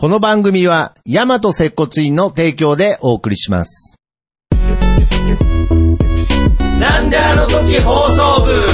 この番組は大和接骨院の提供でお送りします。 なんであの時放送部。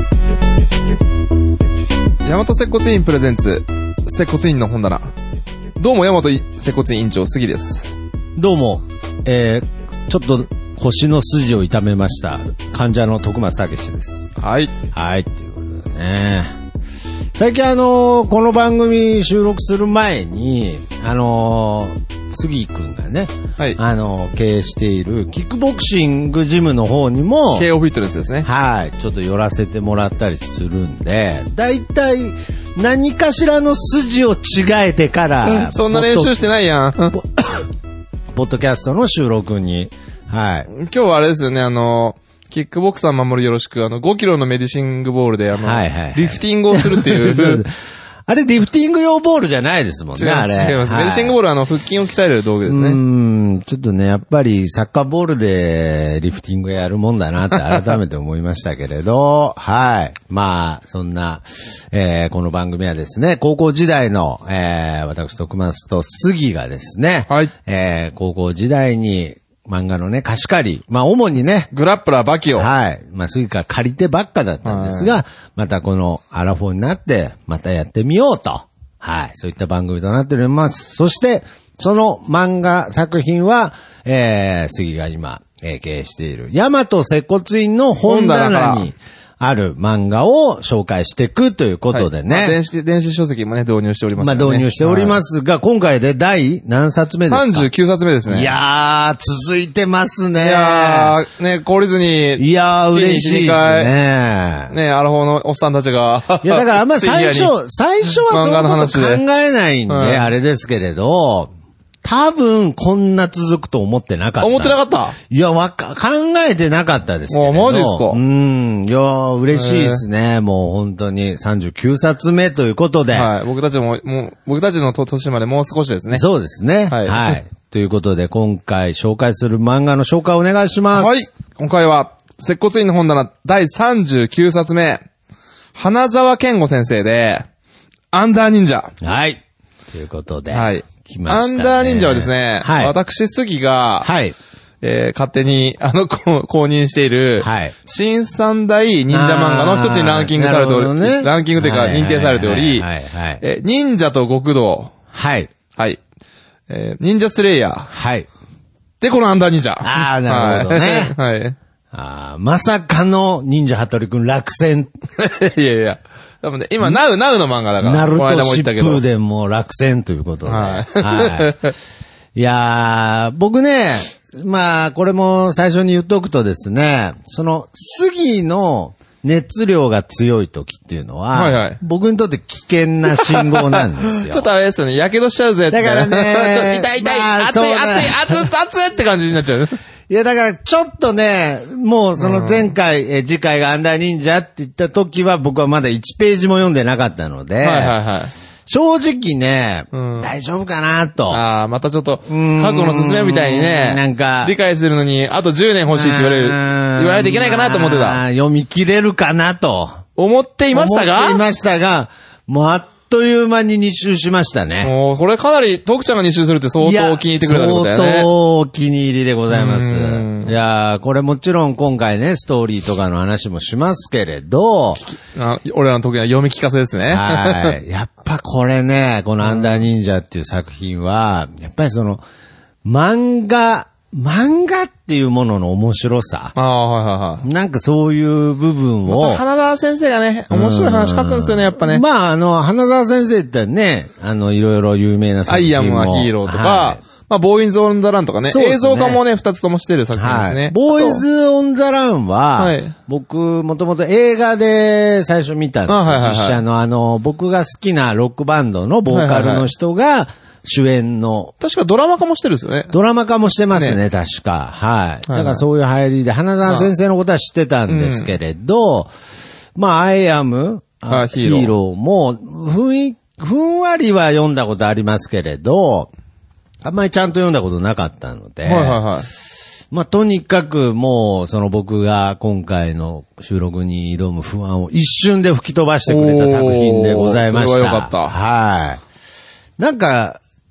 大和接骨院プレゼンツ接骨院の本棚。どうも大和接骨院院長杉です。 どうも、ちょっと腰の筋を痛めました患者の徳松武史です。 はいはい、ということでね、最近この番組収録する前に杉くんがね、 はい、 経営しているキックボクシングジムの方にも KO フィットネスですね。 はい、ちょっと寄らせてもらったりするんで、だいたい何かしらの筋を違えてから、 そんな練習してないやん。 ポッドキャストの収録に、はい。 今日はあれですよね、キックボクサー守るよろしく、5キロのメディシングボールで、リフティングをするっていう。 あれ、リフティング用ボールじゃないですもんね、あれ。 違います。メディシングボールは腹筋を鍛える道具ですね。 ちょっとね、やっぱりサッカーボールでリフティングやるもんだなって改めて思いましたけれど、はい。まあ、そんな、この番組はですね、高校時代の、私、徳松と杉がですね、 はい。 高校時代に、漫画のね、貸し借り。まあ、主にね。 グラップラーバキを。 はい。まあ、次から借りてばっかだったんですが、またこのアラフォーになって、またやってみようと。はい。そういった番組となっております。そして、その漫画作品は、杉が今、経営している、大和接骨院の本棚にある漫画を紹介していくということでね。はい、 まあ、電子書籍もね、導入しておりますね。 まあ、導入しておりますが、はい、今回で第何冊目ですか？ 39 冊目ですね。 いやー、続いてますね。 いやー、ね、懲りずに。 いやー、嬉しいですね。 ね、アラフォーのおっさんたちが。 いや、だからあんま最初はそんなこと考えないんで、あれですけれど、多分、こんな続くと思ってなかった。 思ってなかった？ いや、考えてなかったですけど。 マジですか？ いや、嬉しいですね。もう本当に39冊目ということで。 はい。僕たちの年までもう少しですね。 そうですね。はい。はい。ということで、今回紹介する漫画の紹介をお願いします。 はい。今回は、接骨院の本棚第39冊目。花沢健吾先生で、アンダー忍者。 はい。ということで。 はい。 アンダー忍者はですね、はい、私、杉が、 はい。 勝手に、公認している、はい。新三大忍者漫画の一つにランキングされており、ね、ランキングというか認定されており、はい。忍者と極道。 はい。 はい。忍者スレイヤー。 はい。 で、このアンダー忍者。 ああ、なるほどね。 はい。 まさかの忍者ハトリくん落選。 いやいや。多分ね、今、ナウの漫画だから。 ナルト疾風伝も落選ということで。はい。はい。いやー、僕ね、まあ、これも最初に言っとくとですね、杉の熱量が強い時っていうのは、はいはい、僕にとって危険な信号なんですよ。 ちょっとあれですよね、火傷しちゃうぜって。 だからね、 痛い、熱いって感じになっちゃう。 いや、だから、ちょっとね、もうその前回、次回がアンダー忍者って言った時は僕はまだ1ページも読んでなかったので、正直ね、大丈夫かなと。 またちょっと、過去の進めみたいにね、なんか、理解するのに、あと10年欲しいって言わないといけないかなと思ってた。 読み切れるかなと。 思っていましたが、もうあっという間に2周しましたね。 もう、これかなり、徳ちゃんが2周するって相当気に入ってくれたってことだよね。 相当お気に入りでございます。いやー、これもちろん今回ね、ストーリーとかの話もしますけれど、 俺らの得意な読み聞かせですね。 はい。やっぱこれね、このアンダー忍者っていう作品は、やっぱり漫画っていうものの面白さ。なんかそういう部分を。 花沢先生がね、面白い話書くんですよね、やっぱね。 まあ、花沢先生ってね、いろいろ有名な作品も。 アイアムはヒーローとか、はい、まあ、ボーイズ・オン・ザ・ランとかね、映像化もね、2つともしてる作品ですね。はい、 ボーイズ・オン・ザ・ランは、はい、僕、もともと映画で最初見たんですよ。実写の僕が好きなロックバンドのボーカルの人が、主演の。 確かドラマ化もしてるんですよね。 ドラマ化もしてますね、確か。はい。だからそういう入りで、花沢先生のことは知ってたんですけれど、まあ、アイアム、ヒーローも、ふんわりは読んだことありますけれど、あんまりちゃんと読んだことなかったので、まあ、とにかくもう、僕が今回の収録に挑む不安を一瞬で吹き飛ばしてくれた作品でございました。 それはよかった。 はい。なんか、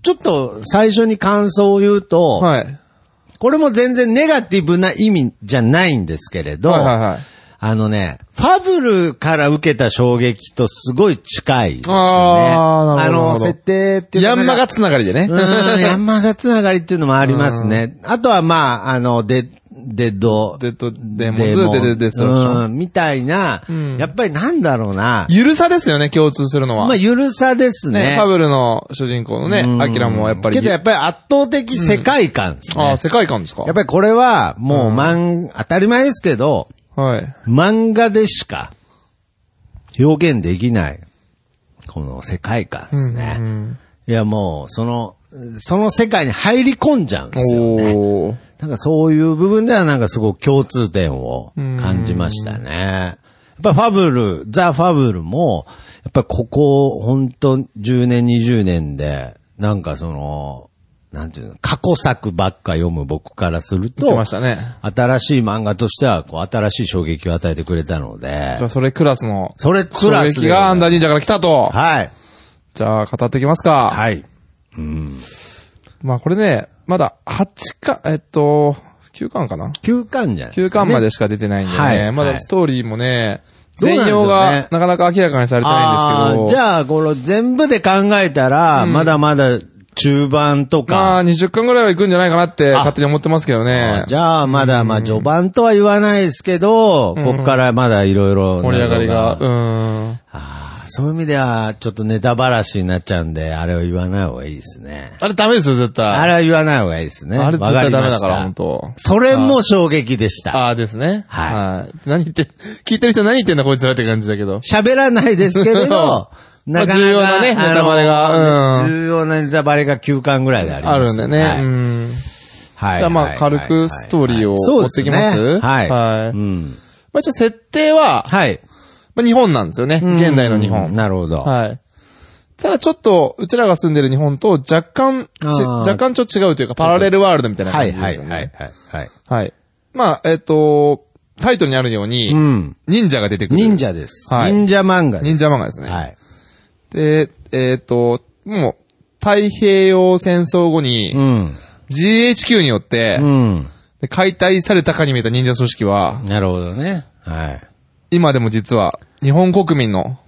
ちょっと最初に感想を言うと、はい。これも全然ネガティブな意味じゃないんですけれど、はいはいはい。ファブルから受けた衝撃とすごい近いですね。 なるほど。 設定っていうのは。 ヤンマガつながりでね。 ヤンマガつながりっていうのもありますね。あとはまあ、デッドデモズ、デストラクション。 みたいな、やっぱりなんだろうな。 ゆるさですよね、共通するのは。 まあ、ゆるさですね。 ファブルの主人公のね、アキラもやっぱり。 けどやっぱり圧倒的世界観ですね。 世界観ですか？ やっぱりこれは、もう当たり前ですけど、はい。漫画でしか表現できない、この世界観ですね。いやもう、その世界に入り込んじゃうんですよね。なんかそういう部分ではなんかすごく共通点を感じましたね。やっぱファブル、ザ・ファブルも、やっぱりここ、ほんと10年、20年で、なんかなんていうの、過去作ばっか読む僕からすると、 ましたね、 新しい漫画としては、新しい衝撃を与えてくれたので。 じゃあ、それクラスの。 衝撃がアンダー忍者から来たと。 はい。 じゃあ、語っていきますか。 はい。 まあ、これね、まだ8巻、9巻かな ?9 巻じゃないですか、ね。9巻までしか出てないんでね。はい。まだストーリーもね、全容がなかなか明らかにされてないんですけど。 じゃあ、これ全部で考えたら、まだまだ、中盤とか。 まあ、20巻ぐらいは行くんじゃないかなって勝手に思ってますけどね。 じゃあ、まだ、序盤とは言わないですけど、こっからまだいろいろ。 盛り上がりが。 そういう意味では、ちょっとネタばらしになっちゃうんで、あれは言わない方がいいですね。 あれダメですよ、絶対。 あれは言わない方がいいですね。 あれ絶対ダメだから、本当。 それも衝撃でした。 ですね。 はい。 聞いてる人何言ってんだこいつらって感じだけど。 喋らないですけれど、 なかなか重要なね、ネタバレが。 重要なネタバレが9巻ぐらいであります。 あるんでね。はい。じゃあまあ、軽くストーリーを持ってきます。 はい。 はい。まあ一応設定は、はい。まあ日本なんですよね。現代の日本。 なるほど。 はい。ただちょっと、うちらが住んでる日本と若干ちょっと違うというか、パラレルワールドみたいな感じですよね。はい。はい。まあ、タイトルにあるように、忍者が出てくる。 忍者です。忍者漫画です。 忍者漫画ですね。 はい。 で、もう、太平洋戦争後に、GHQ によって、解体されたかに見えた忍者組織は、 なるほどね。はい。 今でも実は、日本国民の、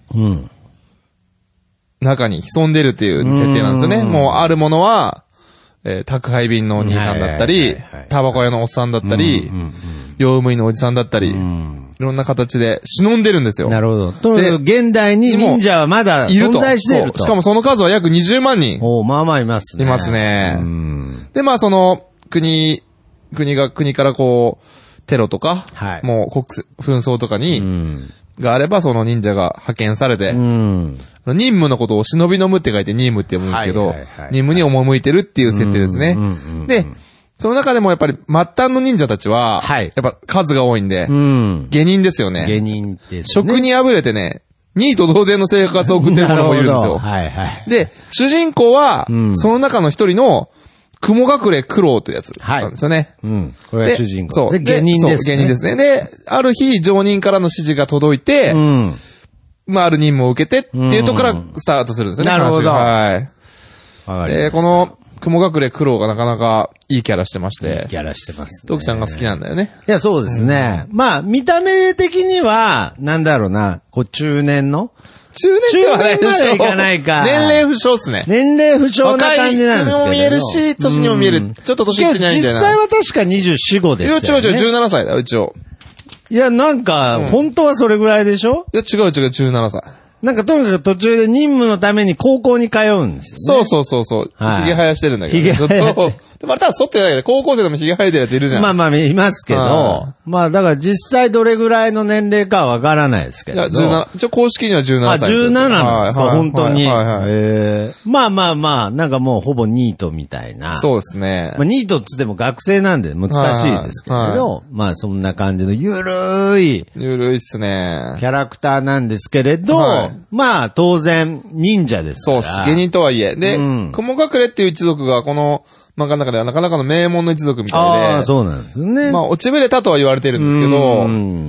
中に潜んでるっていう設定なんですよね。もう、あるものは、宅配便のお兄さんだったり、タバコ屋のおっさんだったり、用務員のおじさんだったり、いろんな形で忍んでるんですよ。 なるほど。で、現代に忍者はまだ存在していると。 しかもその数は約20万人。 まあまあいますね。 いますね。で、まあその、国からこう、テロとか、もう紛争とかに、があればその忍者が派遣されて、任務のことを忍びのむって書いて任務って読むんですけど、任務に赴いてるっていう設定ですね。で、その中でもやっぱり末端の忍者たちは、やっぱ数が多いんで、下人ですよね。 下人ですね。 職にあぶれてね、ニート同然の生活を送ってる者もいるんですよ。で、主人公は、その中の一人の、雲隠れ苦労というやつなんですよね。 これが主人公。 そう。下人ですね。下人ですね。で、ある日、上人からの指示が届いて、まあ、ある任務を受けてっていうところからスタートするんですよね。 なるほど。 はい。この、雲隠れ苦労がなかなかいいキャラしてまして。 いいキャラしてます、ね。 トキちゃんが好きなんだよね。 いや、そうですね。まあ、見た目的には、なんだろうな、中年の中年ではないでしょ。 中年までいかないか。 年齢不詳っすね。 年齢不詳な感じなんですけど。 若いにも見えるし、年にも見える。ちょっと年いってないみたいな。 実際は確か24、5ですよね。 違う、17歳だ、一応。 いや、なんか、本当はそれぐらいでしょ？ いや、違う、17歳。 なんかとにかく途中で任務のために高校に通うんですよね。 そう。髭生やしてるんだけど。髭生やでもあれ多分剃ってないけど、高校生でも髭生えてるやついるじゃん。 まあまあ、いますけど。まあ、だから実際どれぐらいの年齢かはわからないですけど。 いや、17、一応公式には17歳。 17なんですか、本当に。まあまあまあ、なんかもうほぼニートみたいな。 そうですね。 まあ、ニートっつっても学生なんで難しいですけど、まあそんな感じのゆるいっすね。 キャラクターなんですけれど、まあ当然忍者ですから。 そうです。芸人とはいえ。で、雲隠れっていう一族がこの漫画の中ではなかなかの名門の一族みたいで。 そうなんですね。 まあ落ちぶれたとは言われてるんですけど、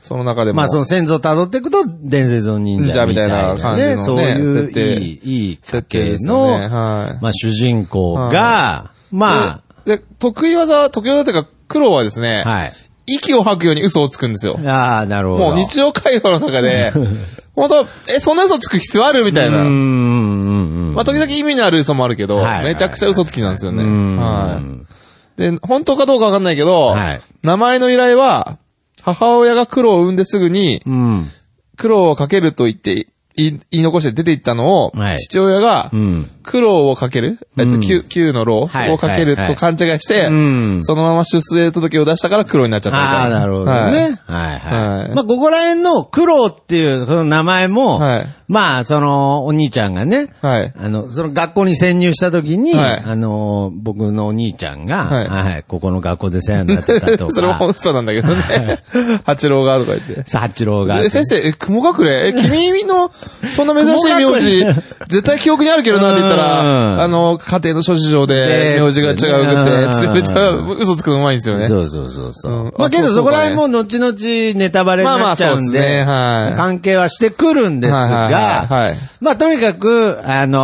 その中でも。 まあその先祖を辿っていくと、伝説の忍者みたいな感じのね、そういういい設定の、まあ主人公が、まあ、 で、得意技というか、黒はですね、はい。息を吐くように嘘をつくんですよ。 ああ、なるほど。 もう日常会話の中で、本当そんな嘘つく必要あるみたいな。まあ時々意味のある嘘もあるけど、めちゃくちゃ嘘つきなんですよね。はい。で、本当かどうかわかんないけど、はい、名前の由来は、母親が黒を産んですぐに、黒をかけると言って言い残して出て行ったのを、はい、父親が、苦労をかける、9の労をかけると勘違いして、そのまま出生届を出したから苦労になっちゃったみたいな。 ああ、なるほどね。はいはい。まあ、ここら辺の苦労っていう、その名前も、まあ、その、お兄ちゃんがね、その学校に潜入した時に、僕のお兄ちゃんが、ここの学校で世話になってたとか。 それも嘘なんだけどね。八郎がとか言って。 八郎が。 先生、雲隠れ君の、そんな珍しい名字、絶対記憶にあるけどなって言ったら、家庭の諸事情で名字が違うって、めっちゃ嘘つくのうまいんですよね。 そう。まあけどそこら辺も後々ネタバレになっちゃうんで、関係はしてくるんですが、まあとにかく、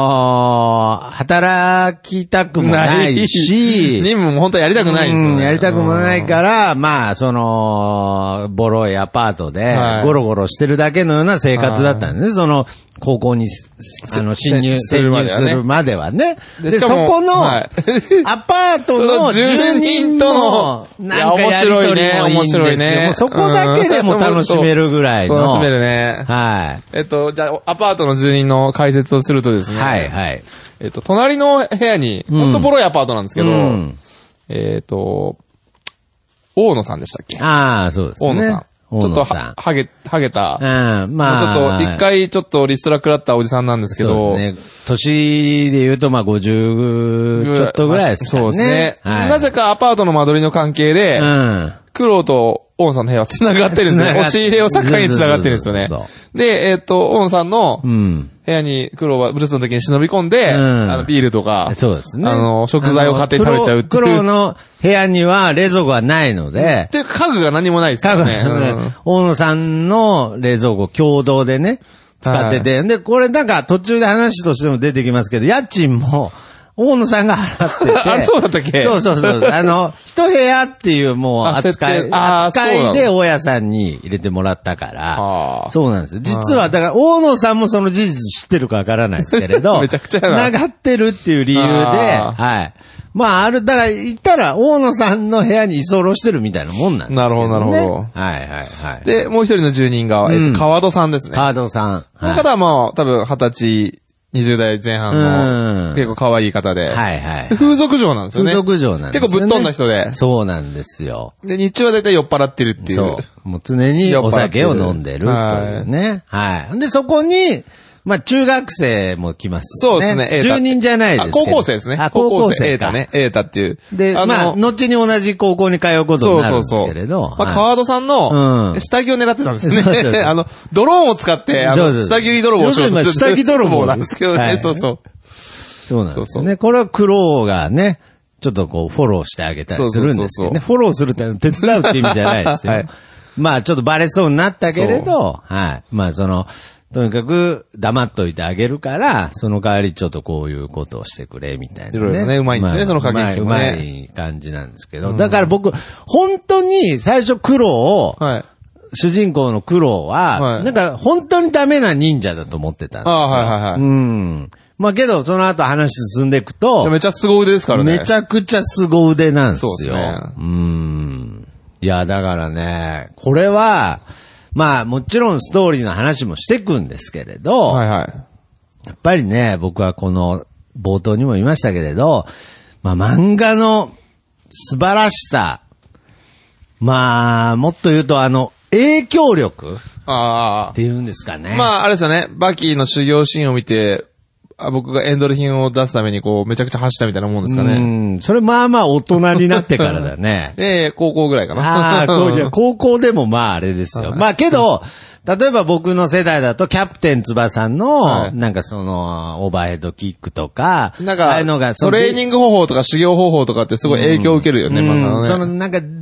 働きたくもないし、 任務も本当はやりたくないんですよね。 やりたくもないから、まあその、ボロいアパートで、ゴロゴロしてるだけのような生活だったんですね。その、高校に、侵入するまではね。で、そこの、アパートの住人との、なんかやりとりもいいんですよ。もうそこだけでも楽しめるぐらいの。 楽しめるね。 はい。 じゃあ、アパートの住人の解説をするとですね。はい。隣の部屋に、ほんとボロいアパートなんですけど、大野さんでしたっけ？ ああ、そうですね。 大野さん。ちょっとはげた。 まあ。ちょっと、一回ちょっとリストラ食らったおじさんなんですけど。 そうですね。年で言うと、まあ、50ちょっとぐらいですかね。そうですね。 なぜかアパートの間取りの関係で、黒と大野さんの部屋は繋がってるんですね。押し入れを境に繋がってるんですよね。で、大野さんの部屋に黒はブルースの時に忍び込んで、ビールとか、 そうですね。 食材を勝手に食べちゃうっていう。 黒の部屋には冷蔵庫がないので、 っていう家具が何もないですからね。 大野さんの冷蔵庫共同でね、使ってて、で、これなんか途中で話としても出てきますけど、家賃も、大野さんが払ってて。 あ、そうだったっけ？ そう。一部屋っていうもう扱いで大家さんに入れてもらったから。そうなんですよ。実は、だから大野さんもその事実知ってるかわからないですけれど。 めちゃくちゃ繋がってるっていう理由で、はい。まあ、だから言ったら大野さんの部屋に居候してるみたいなもんなんですよね。 なるほど。 はい。 で、もう一人の住人が、川戸さんですね。 川戸さん。 この方はもう多分20歳、20代前半の結構可愛い方で。風俗嬢なんですよね。 風俗嬢なんですよね。 結構ぶっ飛んだ人で。 そうなんですよ。 で、日中はだいたい酔っ払ってるっていう。 そう。もう常にお酒を飲んでるというね。はい。で、そこに、まあ、中学生も来ますよね。 そうですね。 住人じゃないですけど。 高校生ですね。 高校生。 エータね。エータっていう。 で、まあ、後に同じ高校に通うことになるんですけれど。 まあ、川戸さんの下着を狙ってたんですね。ドローンを使って、下着泥棒をしようとして下着泥棒なんですけどね。そうなんですね。これは苦労がね、ちょっとこう、フォローしてあげたりするんですけどね。フォローするって手伝うって意味じゃないですよ。まあ、ちょっとバレそうになったけれど、はい。まあ、とにかく黙っといてあげるから、その代わりちょっとこういうことをしてくれ、みたいなね。 いろいろね、うまいんですね、その駆け引きもね。 うまい感じなんですけど。だから僕、本当に最初苦労を、主人公の苦労は、なんか本当にダメな忍者だと思ってたんですよ。まあけど、その後話進んでいくと、 めっちゃ凄腕ですからね。 めちゃくちゃ凄腕なんですよ。 そうですね。 いや、だからね、これは、まあもちろんストーリーの話もしていくんですけれど、やっぱりね、僕はこの冒頭にも言いましたけれど、まあ漫画の素晴らしさ、まあもっと言うと影響力っていうんですかね。 まああれですよね、バキの修行シーンを見て、僕がエンドルフィンを出すためにこうめちゃくちゃ走ったみたいなもんですかね。 それまあまあ大人になってからだね。 高校ぐらいかな。 高校でもまああれですよ。まあけど、例えば僕の世代だとキャプテン翼の、なんかその、オーバーヘッドキックとか、 なんか、トレーニング方法とか修行方法とかってすごい影響を受けるよね、 そのなんか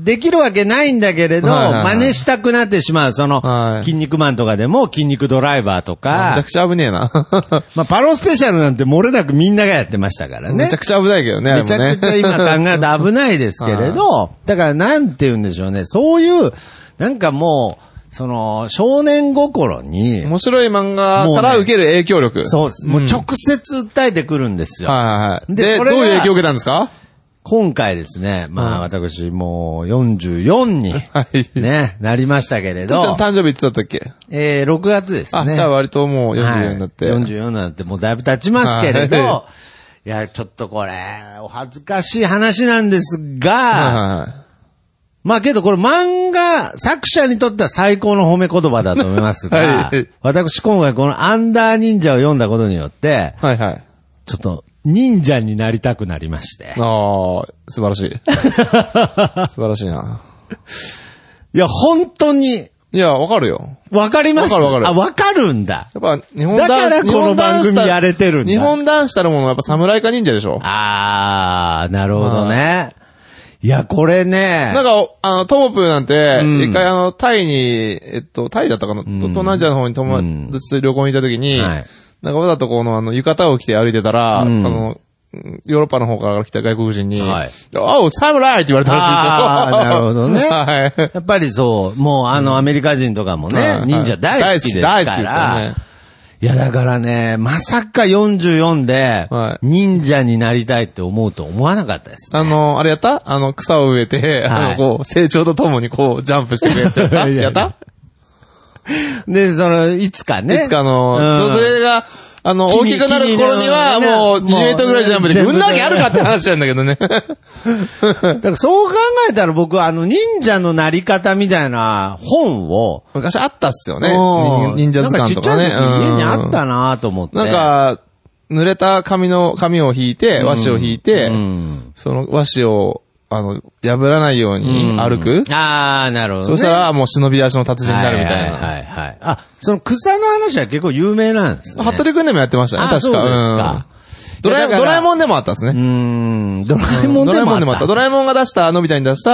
できるわけないんだけれど、真似したくなってしまう。その、筋肉マンとかでも筋肉ドライバーとか。 めちゃくちゃ危ねえな。 まあ、パロスペシャルなんて漏れなくみんながやってましたからね。 めちゃくちゃ危ないけどね。 めちゃくちゃ今考えると危ないですけれど、だからなんて言うんでしょうね。そういう、なんかもう、その、少年心に。 面白い漫画から受ける影響力。 そうです。もう直接訴えてくるんですよ。 で、どういう影響を受けたんですか？ 今回ですね、まあ私もう44に、ね、なりましたけれど。 誕生日いつだったっけ ？6月ですね。 じゃあ割ともう44になって。 44になってもうだいぶ経ちますけれど、いや、ちょっとこれ、お恥ずかしい話なんですが、まあけどこれ漫画、作者にとっては最高の褒め言葉だと思いますが、私今回このアンダー忍者を読んだことによって、ちょっと忍者になりたくなりまして。 素晴らしい。素晴らしいな。 いや、本当に。 いや、わかるよ。 わかります？ わかる。 わかるんだ。 やっぱ日本男子。だからこの番組やれてるんだ。 日本男子たるものはやっぱ侍か忍者でしょ。 なるほどね。いや、これね。 なんか、トモプーなんて、一回タイに、タイだったかな、東南アジアの方に友達と旅行に行った時に、なんかわざとこの浴衣を着て歩いてたら、ヨーロッパの方から来た外国人に、おう、サムライって言われたらしいですよ。 なるほどね。やっぱりそう、もうアメリカ人とかもね、忍者大好きですから。大好きですよね。いや、だからね、まさか44で、忍者になりたいって思うと思わなかったですね。 あれやった草を植えて、こう、成長とともにこう、ジャンプしてくるやつやったやったで、いつかね。 いつかそれが、大きくなる頃には、もう、2メートルぐらいジャンプで、うんなわけあるかって話なんだけどね。だからそう考えたら僕は忍者のなり方みたいな本を。 昔あったっすよね。忍者図鑑とかね。 家にあったなと思って。 なんか、濡れた紙を引いて、和紙を引いて、その和紙を、破らないように歩く。 なるほど、ね。 そしたらもう忍び足の達人になるみたいな。その草の話は結構有名なんですね。 服部くんでもやってましたね、確か。 そうですか。 ドラえもんでもあったんですね。 ドラえもんでもあった。 ドラえもんが出した、のび太に出した、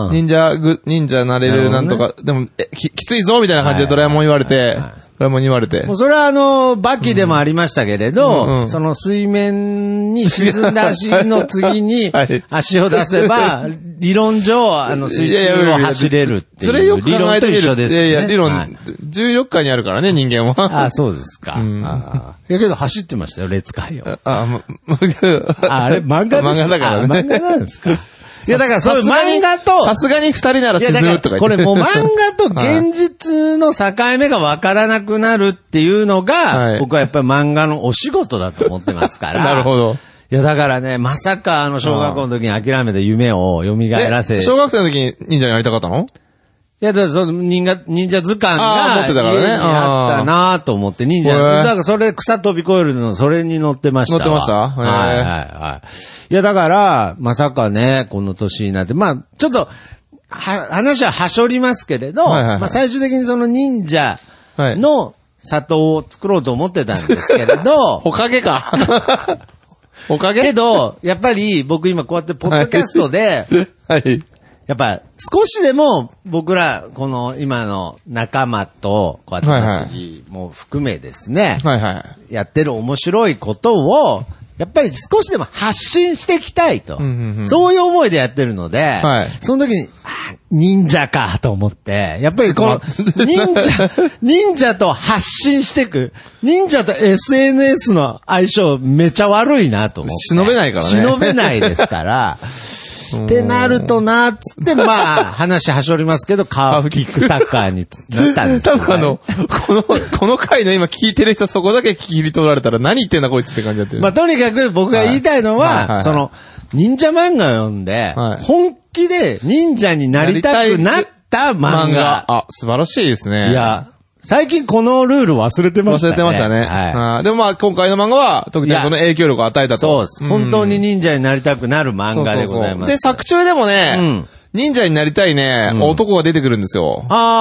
忍者なれるなんとか、でも、きついぞみたいな感じでドラえもん言われて、ドラえもんに言われて。 もうそれはバキでもありましたけれど、その水面に沈んだ足の次に足を出せば、理論上、水中を走れるっていう。 それよく考えてみる。 理論と一緒ですね。 いや、理論、重力下にあるからね、人間は。 そうですか。いやけど走ってましたよ、列海を。あれ、漫画ですか？ 漫画だからね。 漫画なんですか？いや、だからそういう漫画と、 さすがに二人なら沈むとか言って。 これもう漫画と現実の境目が分からなくなるっていうのが、僕はやっぱり漫画のお仕事だと思ってますから。 なるほど。 いや、だからね、まさか小学校の時に諦めた夢を蘇らせ。 小学生の時に忍者になりたかったの？ いや、だから忍者図鑑が、 持ってたからね。 あったなと思って、忍者。だからそれ草飛び越えるの、それに乗ってました。 乗ってました？ はい。いや、だから、まさかね、この年になって、まあ、ちょっと、話ははしょりますけれど、まあ最終的にその忍者の里を作ろうと思ってたんですけれど、 ほかげか。ほかげ？ けど、やっぱり僕今こうやってポッドキャストで、やっぱ少しでも僕らこの今の仲間とこうやってマスギも含めですね、やってる面白いことをやっぱり少しでも発信していきたいと、そういう思いでやってるので、その時に忍者かと思って、やっぱりこの忍者と発信していく、忍者と SNS の相性めちゃ悪いなと思って。 忍べないからね。 忍べないですから。ってなるとな、つって、まあ、話はしょりますけど、カーフキックサッカーになったんですよ、ね。 多分この回の今聞いてる人そこだけ切り取られたら何言ってんだこいつって感じだってる。 まあ、とにかく僕が言いたいのは、その、忍者漫画を読んで、本気で忍者になりたくなった漫画。 素晴らしいですね。 いや、最近このルール忘れてましたね。 忘れてましたね。でもまあ今回の漫画は特にその影響力を与えたと。 そうです。本当に忍者になりたくなる漫画でございます。 で、作中でもね、忍者になりたいね、男が出てくるんですよ。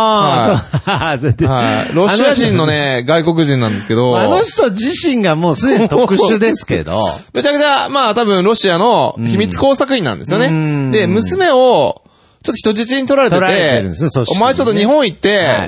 ロシア人のね、外国人なんですけど。 あの人自身がもうすでに特殊ですけど。 めちゃくちゃ、まあ多分ロシアの秘密工作員なんですよね。で、娘をちょっと人質に取られてて、お前ちょっと日本行って、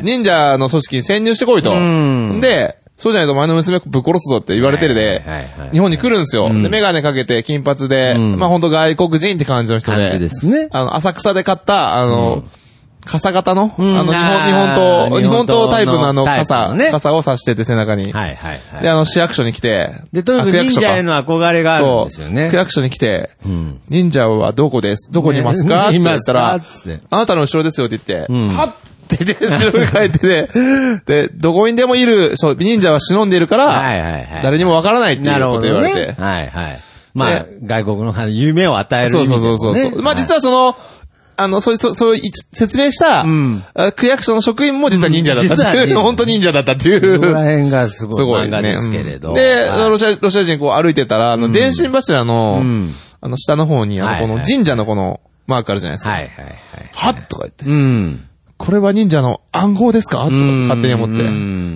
忍者の組織に潜入してこいと。で、そうじゃないとお前の娘ぶっ殺すぞって言われてるで、日本に来るんですよ。で、メガネかけて金髪で、まあ本当外国人って感じの人で、浅草で買った、傘型の、日本刀タイプの傘を差してて背中に。で、市役所に来て、 で、とにかく忍者への憧れがあるんですよね。 区役所に来て、忍者はどこにいますかって言ったら、あなたの後ろですよって言って、はっって言って、後ろに帰ってて、で、どこにでもいる、そう、忍者は忍んでいるから、誰にもわからないっていうこと言われて。 まあ、外国の夢を与える意味でもね。 そう。まあ実はそういう説明した、区役所の職員も実は忍者だったっていう、本当忍者だったっていう。 そこら辺がすごい漫画ですけれど。 で、ロシア人こう歩いてたら、電信柱の、下の方に、この神社のこのマークあるじゃないですか。はっとか言って。これは忍者の暗号ですかとか勝手に思って。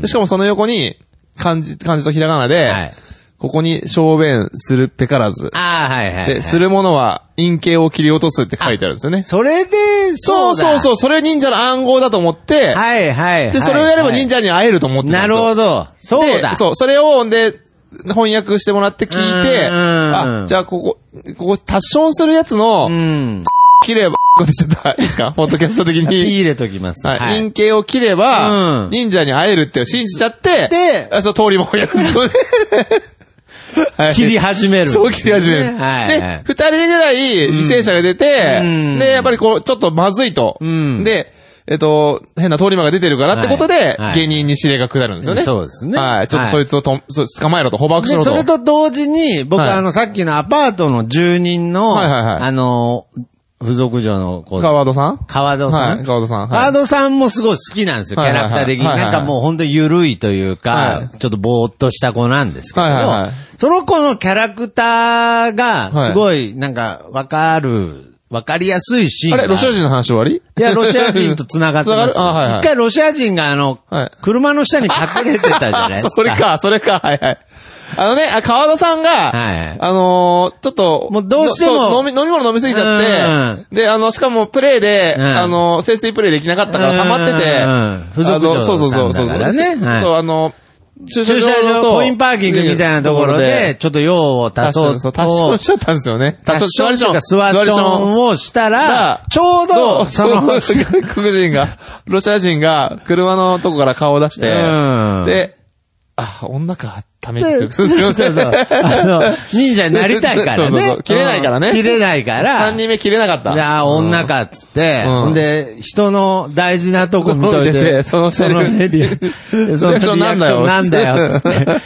しかもその横に、漢字とひらがなで、ここに小便するぺからず。で、するものは陰茎を切り落とすって書いてあるんですよね。 それで、 そう、それ忍者の暗号だと思って、で、それをやれば忍者に会えると思ってたんですよ。 なるほど。そうだ。 それを、で、翻訳してもらって聞いて、じゃあここ、タッションするやつの、切れば、これちょっと、いいですかポッドキャスト的に。 入れときます。 陰茎を切れば、忍者に会えるって信じちゃって、で、通りもやるんですよね。 切り始める。 そう、切り始める。で、二人ぐらい犠牲者が出て、で、やっぱりこう、ちょっとまずいと。で、変な通り魔が出てるからってことで、芸人に指令が下るんですよね。 そうですね。 ちょっとそいつを捕まえろと、捕獲しろと。 それと同時に、僕さっきのアパートの住人の、付属嬢の子。 川戸さん川戸さんもすごい好きなんですよ、キャラクター的に。なんかもう本当に緩いというか、ちょっとぼーっとした子なんですけど、その子のキャラクターが、すごい、なんか、わかりやすいシーン。 あれ、ロシア人の話終わり？ いや、ロシア人と繋がってます。一回ロシア人が車の下に隠れてたじゃないですか。 それか、川田さんが、ちょっと、 もうどうしても、 飲み物飲みすぎちゃって、で、しかもプレイで、潜水プレイできなかったから溜まってて、 付属嬢さんだからね。 ちょっと駐車場、コインパーキングみたいなところで、ちょっと用を足そうと。 タッションしちゃったんですよね。 タッションとかスワッションをしたら、ちょうど、 外国人が、ロシア人が車のとこから顔を出して、で、女か、ために強くするんですよ。 忍者になりたいからね。 切れないからね。 切れないから。 3人目切れなかった。 じゃあ、女かっつって、で、人の大事なとこ見といて、 そのセリフ。 そのリアクションなんだよ、つって。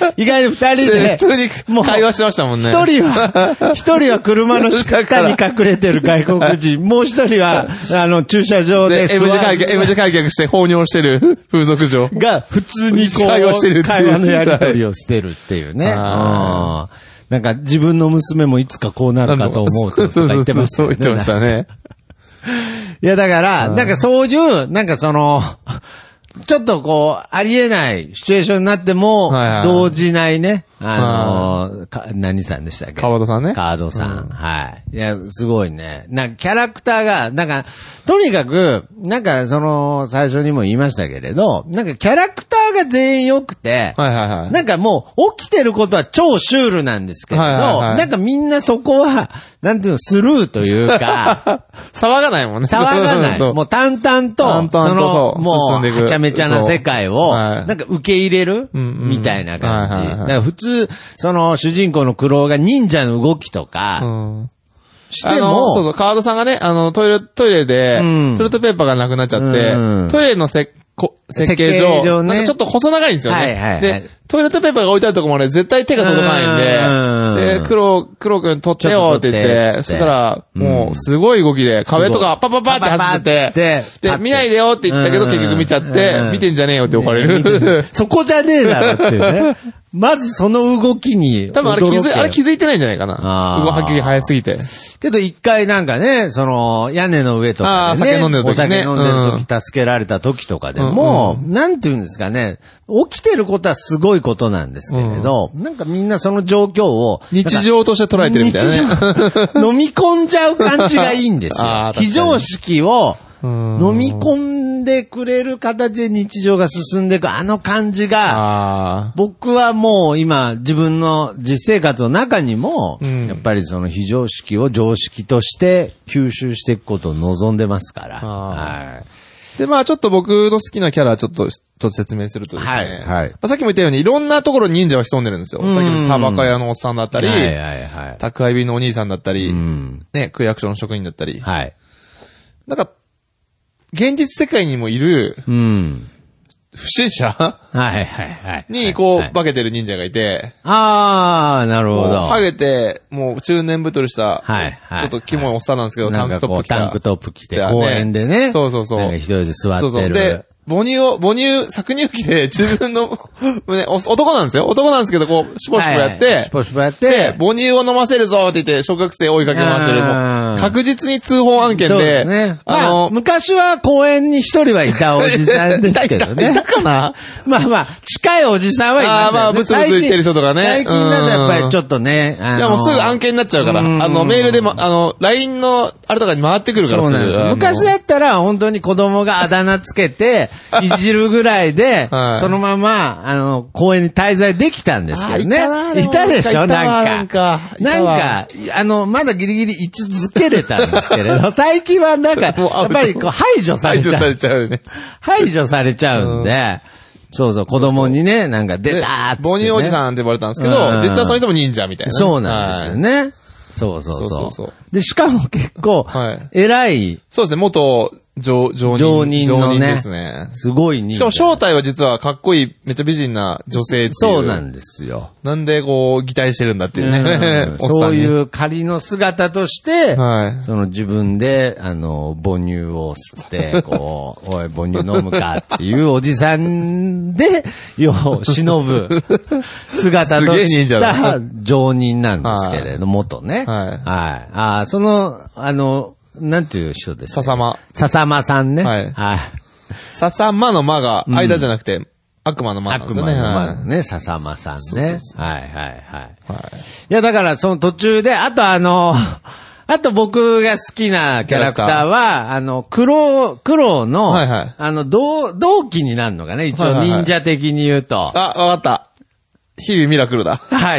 意外に二人で、 普通に会話してましたもんね。 一人は車の下に隠れてる外国人、もう一人は、駐車場で M 字開脚して放尿してる風俗嬢が、普通にこう、会話のやりとりをしてるっていうね。なんか自分の娘もいつかこうなるかと思うとか言ってましたね。 そう言ってましたね。 いやだから、なんかそういう、なんかちょっとこう、ありえないシチュエーションになっても、動じないね。何さんでしたっけ？ 川戸さんね。 川戸さん。はい。いや、すごいね。なんかキャラクターが、なんか、とにかく、なんか最初にも言いましたけれど、なんかキャラクターが全員良くて、なんかもう、起きてることは超シュールなんですけれど、なんかみんなそこは、なんていうの、スルーというか、 騒がないもんね。 騒がない。もう淡々と、もう、はちゃめちゃな世界を、なんか受け入れるみたいな感じ。だから普通、主人公のクロウが忍者の動きとか、しても、 川戸さんがね、トイレで、トイレットペーパーがなくなっちゃって、トイレの設計上、なんかちょっと細長いんですよね。で、トイレットペーパーが置いてあるところまで絶対手が届かないんで、で、黒くん取ってよって言って、そしたら、もうすごい動きで、壁とかパパパって走ってて、で、見ないでよって言ったけど結局見ちゃって、見てんじゃねえよって怒られる。 そこじゃねえだろっていうね。 まずその動きに。 多分あれ気づいてないんじゃないかな。動き早すぎて。 けど一回なんかね、屋根の上とかでね。 酒飲んでる時ね。 お酒飲んでる時、助けられた時とかでも、なんていうんですかね、起きてることはすごいことなんですけれど、なんかみんなその状況を、 日常として捉えてるみたいなね。 飲み込んじゃう感じがいいんですよ。非常識を、飲み込んでくれる形で日常が進んでいくあの感じが、僕はもう今自分の実生活の中にも、やっぱりその非常識を常識として吸収していくことを望んでますから。はい。 で、まあちょっと僕の好きなキャラちょっと説明するとですね。 はい。 さっきも言ったようにいろんなところに忍者は潜んでるんですよ。さっきのタバカ屋のおっさんだったり、宅配便のお兄さんだったり、ね、区役所の職員だったり。 はい。 なんか、現実世界にもいる、不審者に、こう、化けてる忍者がいて。 なるほど。 ハゲて、もう中年太りした、ちょっとキモいおっさんなんですけど、タンクトップ着て。 タンクトップ着て、公園でね。 そうそうそう。 なんか一人で座ってる。 で、搾乳機で自分の、男なんですよ。男なんですけど、こう、シュポシュポやって、で、母乳を飲ませるぞって言って、小学生追いかけ回してる。もう、確実に通報案件で、 ね。昔は公園に一人はいたおじさんですけどね。 いたかな？ まあ、近いおじさんはいましたね。 ブツブツ言ってる人とかね。 最近だとやっぱりちょっとね、 いやもうすぐ案件になっちゃうから、メールでも、LINE の、あれとかに回ってくるから。 そうなんです。昔だったら本当に子供があだ名つけて、いじるぐらいで、そのまま、公園に滞在できたんですけどね。いたでしょなんか、まだギリギリ位置づけれたんですけれど、最近はなんか、やっぱりこう排除されちゃう。排除されちゃうんで、そうそう、子供にね、なんか出たーって。 母乳おじさんって呼ばれたんですけど、実はその人も忍者みたいな。 そうなんですよね。そう。で、しかも結構、偉い。 そうですね、元、常人のね。ですね。 すごい忍者。 しかも正体は実はかっこいい、めっちゃ美人な女性っていう。 そうなんですよ。 なんでこう、擬態してるんだっていうね。 そういう仮の姿として、その自分で、母乳を吸って、こう、おい、母乳飲むかっていうおじさんで、忍ぶ姿とした常人なんですけれど、元ね。はい。なんていう人ですか？笹間さんね。はい。 笹間の間が、間じゃなくて、悪魔の間なんですよね。 悪魔の間ね、笹間さんね。はい。いや、だからその途中で、あと僕が好きなキャラクターは、クロの、同期になるのかね、一応忍者的に言うと。 わかった。日々ミラクルだ。 はい。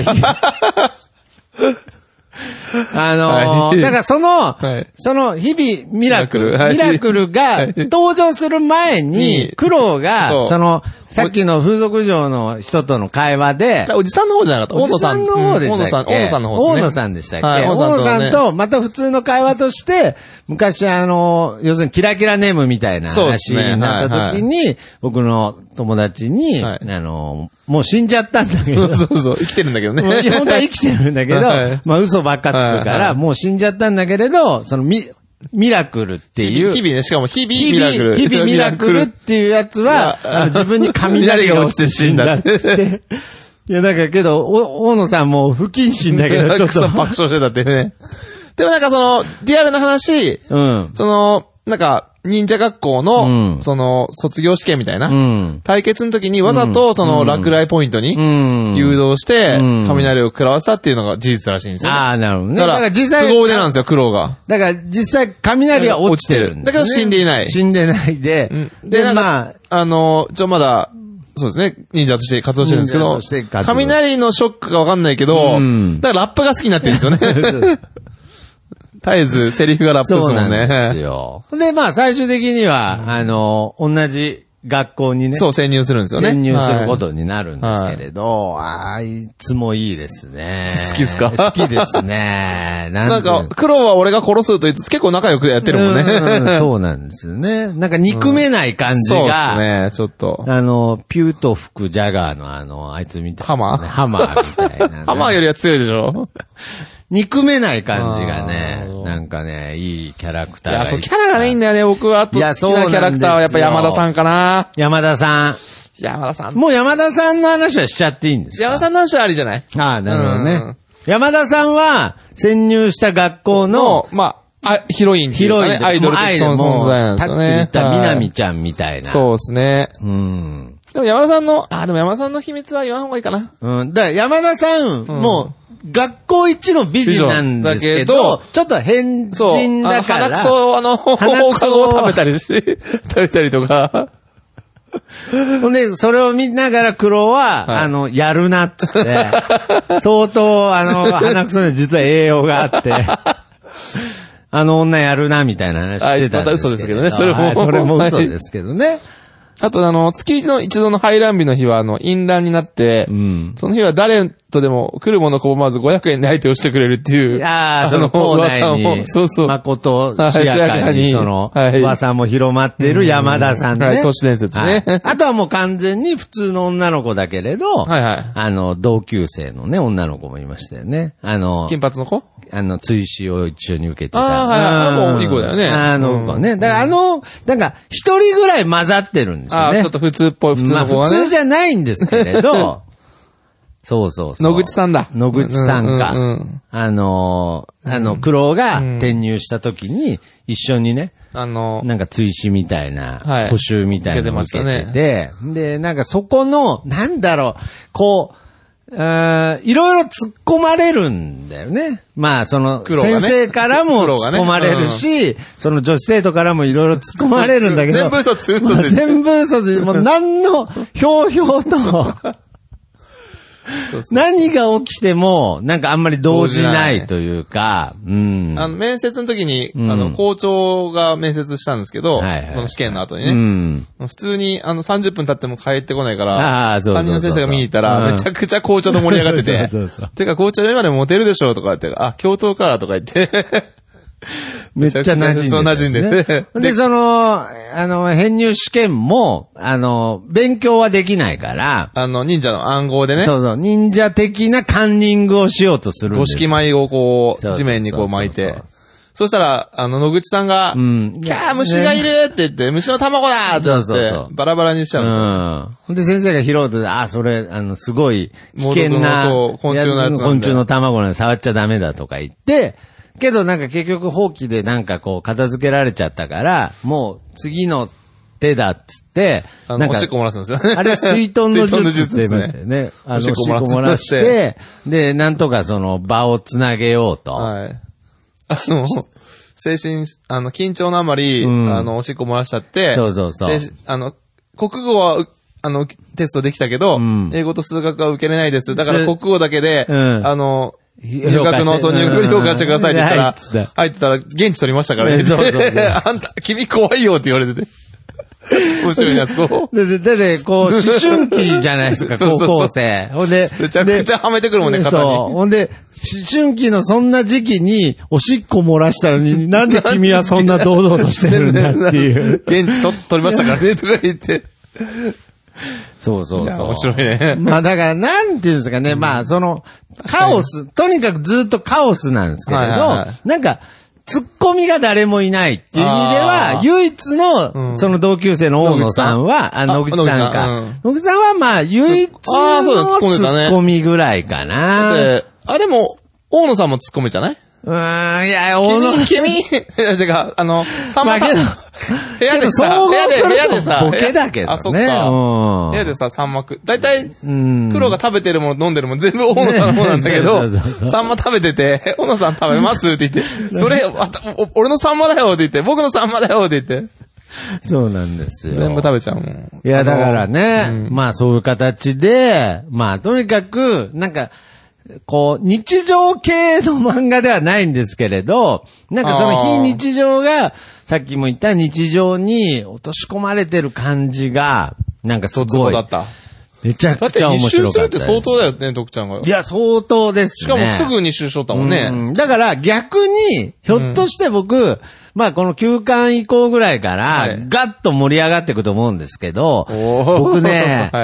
だからその日々ミラクルが登場する前に、クロが、さっきの風俗嬢の人との会話で、 おじさんの方じゃなかった大野さんの方でしたっけ？大野さんの方ですね。 大野さんでしたっけ？大野さんと、また普通の会話として、昔要するにキラキラネームみたいな話になった時に、僕の友達に、もう死んじゃったんだけど。 そう、生きてるんだけどね。 本当は生きてるんだけど、まあ嘘ばっかつくから、もう死んじゃったんだけれど、ミラクルっていう。 日々ね、しかも日々ミラクル。 日々ミラクルっていうやつは、自分に雷が落ちて死んだって。いや、だからけど、大野さんも不謹慎だけど、ちょっと。 爆笑してたってね。でもなんかリアルな話、なんか、忍者学校の、卒業試験みたいな、対決の時にわざと、落雷ポイントに、誘導して、雷を食らわせたっていうのが事実らしいんですよ。 なるほどね。 だから実際、凄腕なんですよ、苦労が。 だから実際、雷は落ちてるんだけど死んでいない。 死んでないで、 で、まあ、まだ、そうですね、忍者として活動してるんですけど、雷のショックがわかんないけど、だからラップが好きになってるんですよね。絶えずセリフがラップですもんね。 そうなんですよ。で、まあ最終的には、同じ学校にね。 そう、潜入するんですよね。 潜入することになるんですけれど、あいつもいいですね。 好きですか？ 好きですね。 なんか、黒は俺が殺すと言いつつ結構仲良くやってるもんね。 そうなんですよね。なんか憎めない感じが。 そうですね、ちょっと。 ピュート吹くジャガーのあいつみたいな。ハマーみたいな。 ハマーよりは強いでしょ？ 憎めない感じがね、なんかね、いいキャラクターがいい。 いや、そう、キャラがね、いいんだよね、僕は。好きなキャラクターはやっぱ山田さんかな。 山田さん。 山田さん。 もう山田さんの話はしちゃっていいんですか？ 山田さんの話はありじゃない？ ああ、なるほどね。山田さんは、潜入した学校の、 まあ、ヒロインっていうかね、アイドル的存在なんですよね。 タッチで言ったみなみちゃんみたいな。 そうですね。でも山田さんの、でも山田さんの秘密は言わん方がいいかな。 だから山田さん、もう、学校一の美人なんですけど、ちょっと変人だから。 鼻くそ、放課後を食べたりとか。 ほんで、それを見ながら黒は、やるなっつって、相当、鼻くそに実は栄養があって、女やるなみたいな話してたんですけど。 嘘ですけどね、それも。 それも嘘ですけどね。 あと月の一度の排卵日の日は淫乱になって、その日は誰とでも来るもの拒まず500円で相手をしてくれるっていう。 その校内に、誠しやかに、噂も広まっている山田さんね。 都市伝説ね。 あとはもう完全に普通の女の子だけれど、同級生のね、女の子もいましたよね。 金髪の子？ 追試を一緒に受けてた。 もういい子だよね。 子ね。だからなんか、一人ぐらい混ざってるんですよね。 ちょっと普通っぽい、普通の子がね。 普通じゃないんですけれど、そう。 野口さんだ。 野口さんか。黒が転入した時に、一緒にね、なんか追試みたいな、補習みたいなのを受けてて、で、なんかそこの、なんだろう、こう、いろいろ突っ込まれるんだよね。まあ、先生からも突っ込まれるし、その女子生徒からもいろいろ突っ込まれるんだけど。 全部嘘で。 全部嘘で、もう何の、ひょうひょうと、何が起きても、なんかあんまり動じないというか、 面接の時に、校長が面接したんですけど、その試験の後にね。普通に、30分経っても帰ってこないから、担任の先生が見に行ったら、めちゃくちゃ校長と盛り上がってて、てか校長今でもモテるでしょとか言って、教頭かとか言って、 めっちゃ馴染んで、ね。 そう、馴染んでて。 で、編入試験も、勉強はできないから。 忍者の暗号でね。 そう。忍者的なカンニングをしようとするんです。 五色米をこう、地面にこう巻いて。そしたら、野口さんが、キャー虫がいるって言って、虫の卵だって言って、バラバラにしちゃうんですよ。 で、先生が拾うと、それ、すごい、危険な、 昆虫のやつなんだ。 昆虫の卵なんで触っちゃダメだとか言って、けどなんか結局放棄でなんかこう片付けられちゃったから、もう次の手だっつって、 なんかおしっこ漏らすんですよね。 あれ水遁の術って言いましたよね。おしっこ漏らして、で、なんとかその場をつなげようと。はい。 精神、緊張のあまり、おしっこ漏らしちゃって、 そう。 国語は、テストできたけど、英語と数学は受けれないです。だから国語だけで、入学の入評価してくださいって言ったら、入ってたら、現地取りましたからね。そう。あんた、君怖いよって言われてて。面白いやつ、こう。 で、こう、思春期じゃないですか、高校生。ほんで、 めちゃくちゃはめてくるもんね、肩に。 そう。ほんで、思春期のそんな時期に、おしっこ漏らしたのに、なんで君はそんな堂々としてるんだっていう。 現地取りましたからね、とか言って。 そう。 面白いね。 まあだから、なんていうんですかね、まあカオス、とにかくずっとカオスなんですけれど、なんか、ツッコミが誰もいないっていう意味では、唯一の、その同級生の大野さんは、野口さんか。野口さんはまあ、唯一のツッコミぐらいかな。 でも、大野さんもツッコミじゃない？ いや、大野。 君いや、違う、 さんま部屋でさ、部屋でさ、ボケだけどね。 あ、そっか。部屋でさ、サンマだいたい、黒が食べてるもの飲んでるもの全部大野さんの方なんだけど、サンマ食べてて、大野さん食べますって言って、それ、俺のサンマだよって言って、僕のサンマだよって言って。 そうなんですよ。 全部食べちゃうもん。 いや、だからね、まあそういう形で、まあとにかく、なんか、こう、日常系の漫画ではないんですけれど、なんかその非日常が、さっきも言った日常に落とし込まれてる感じが、なんかすごい。 だった。 めちゃくちゃ面白かった。だって2周するって相当だよね、徳ちゃんが。 いや、相当ですね。 しかもすぐ2周しとったもんね。 だから逆に、ひょっとして僕、まあこの9巻以降ぐらいから、ガッと盛り上がっていくと思うんですけど、僕ね、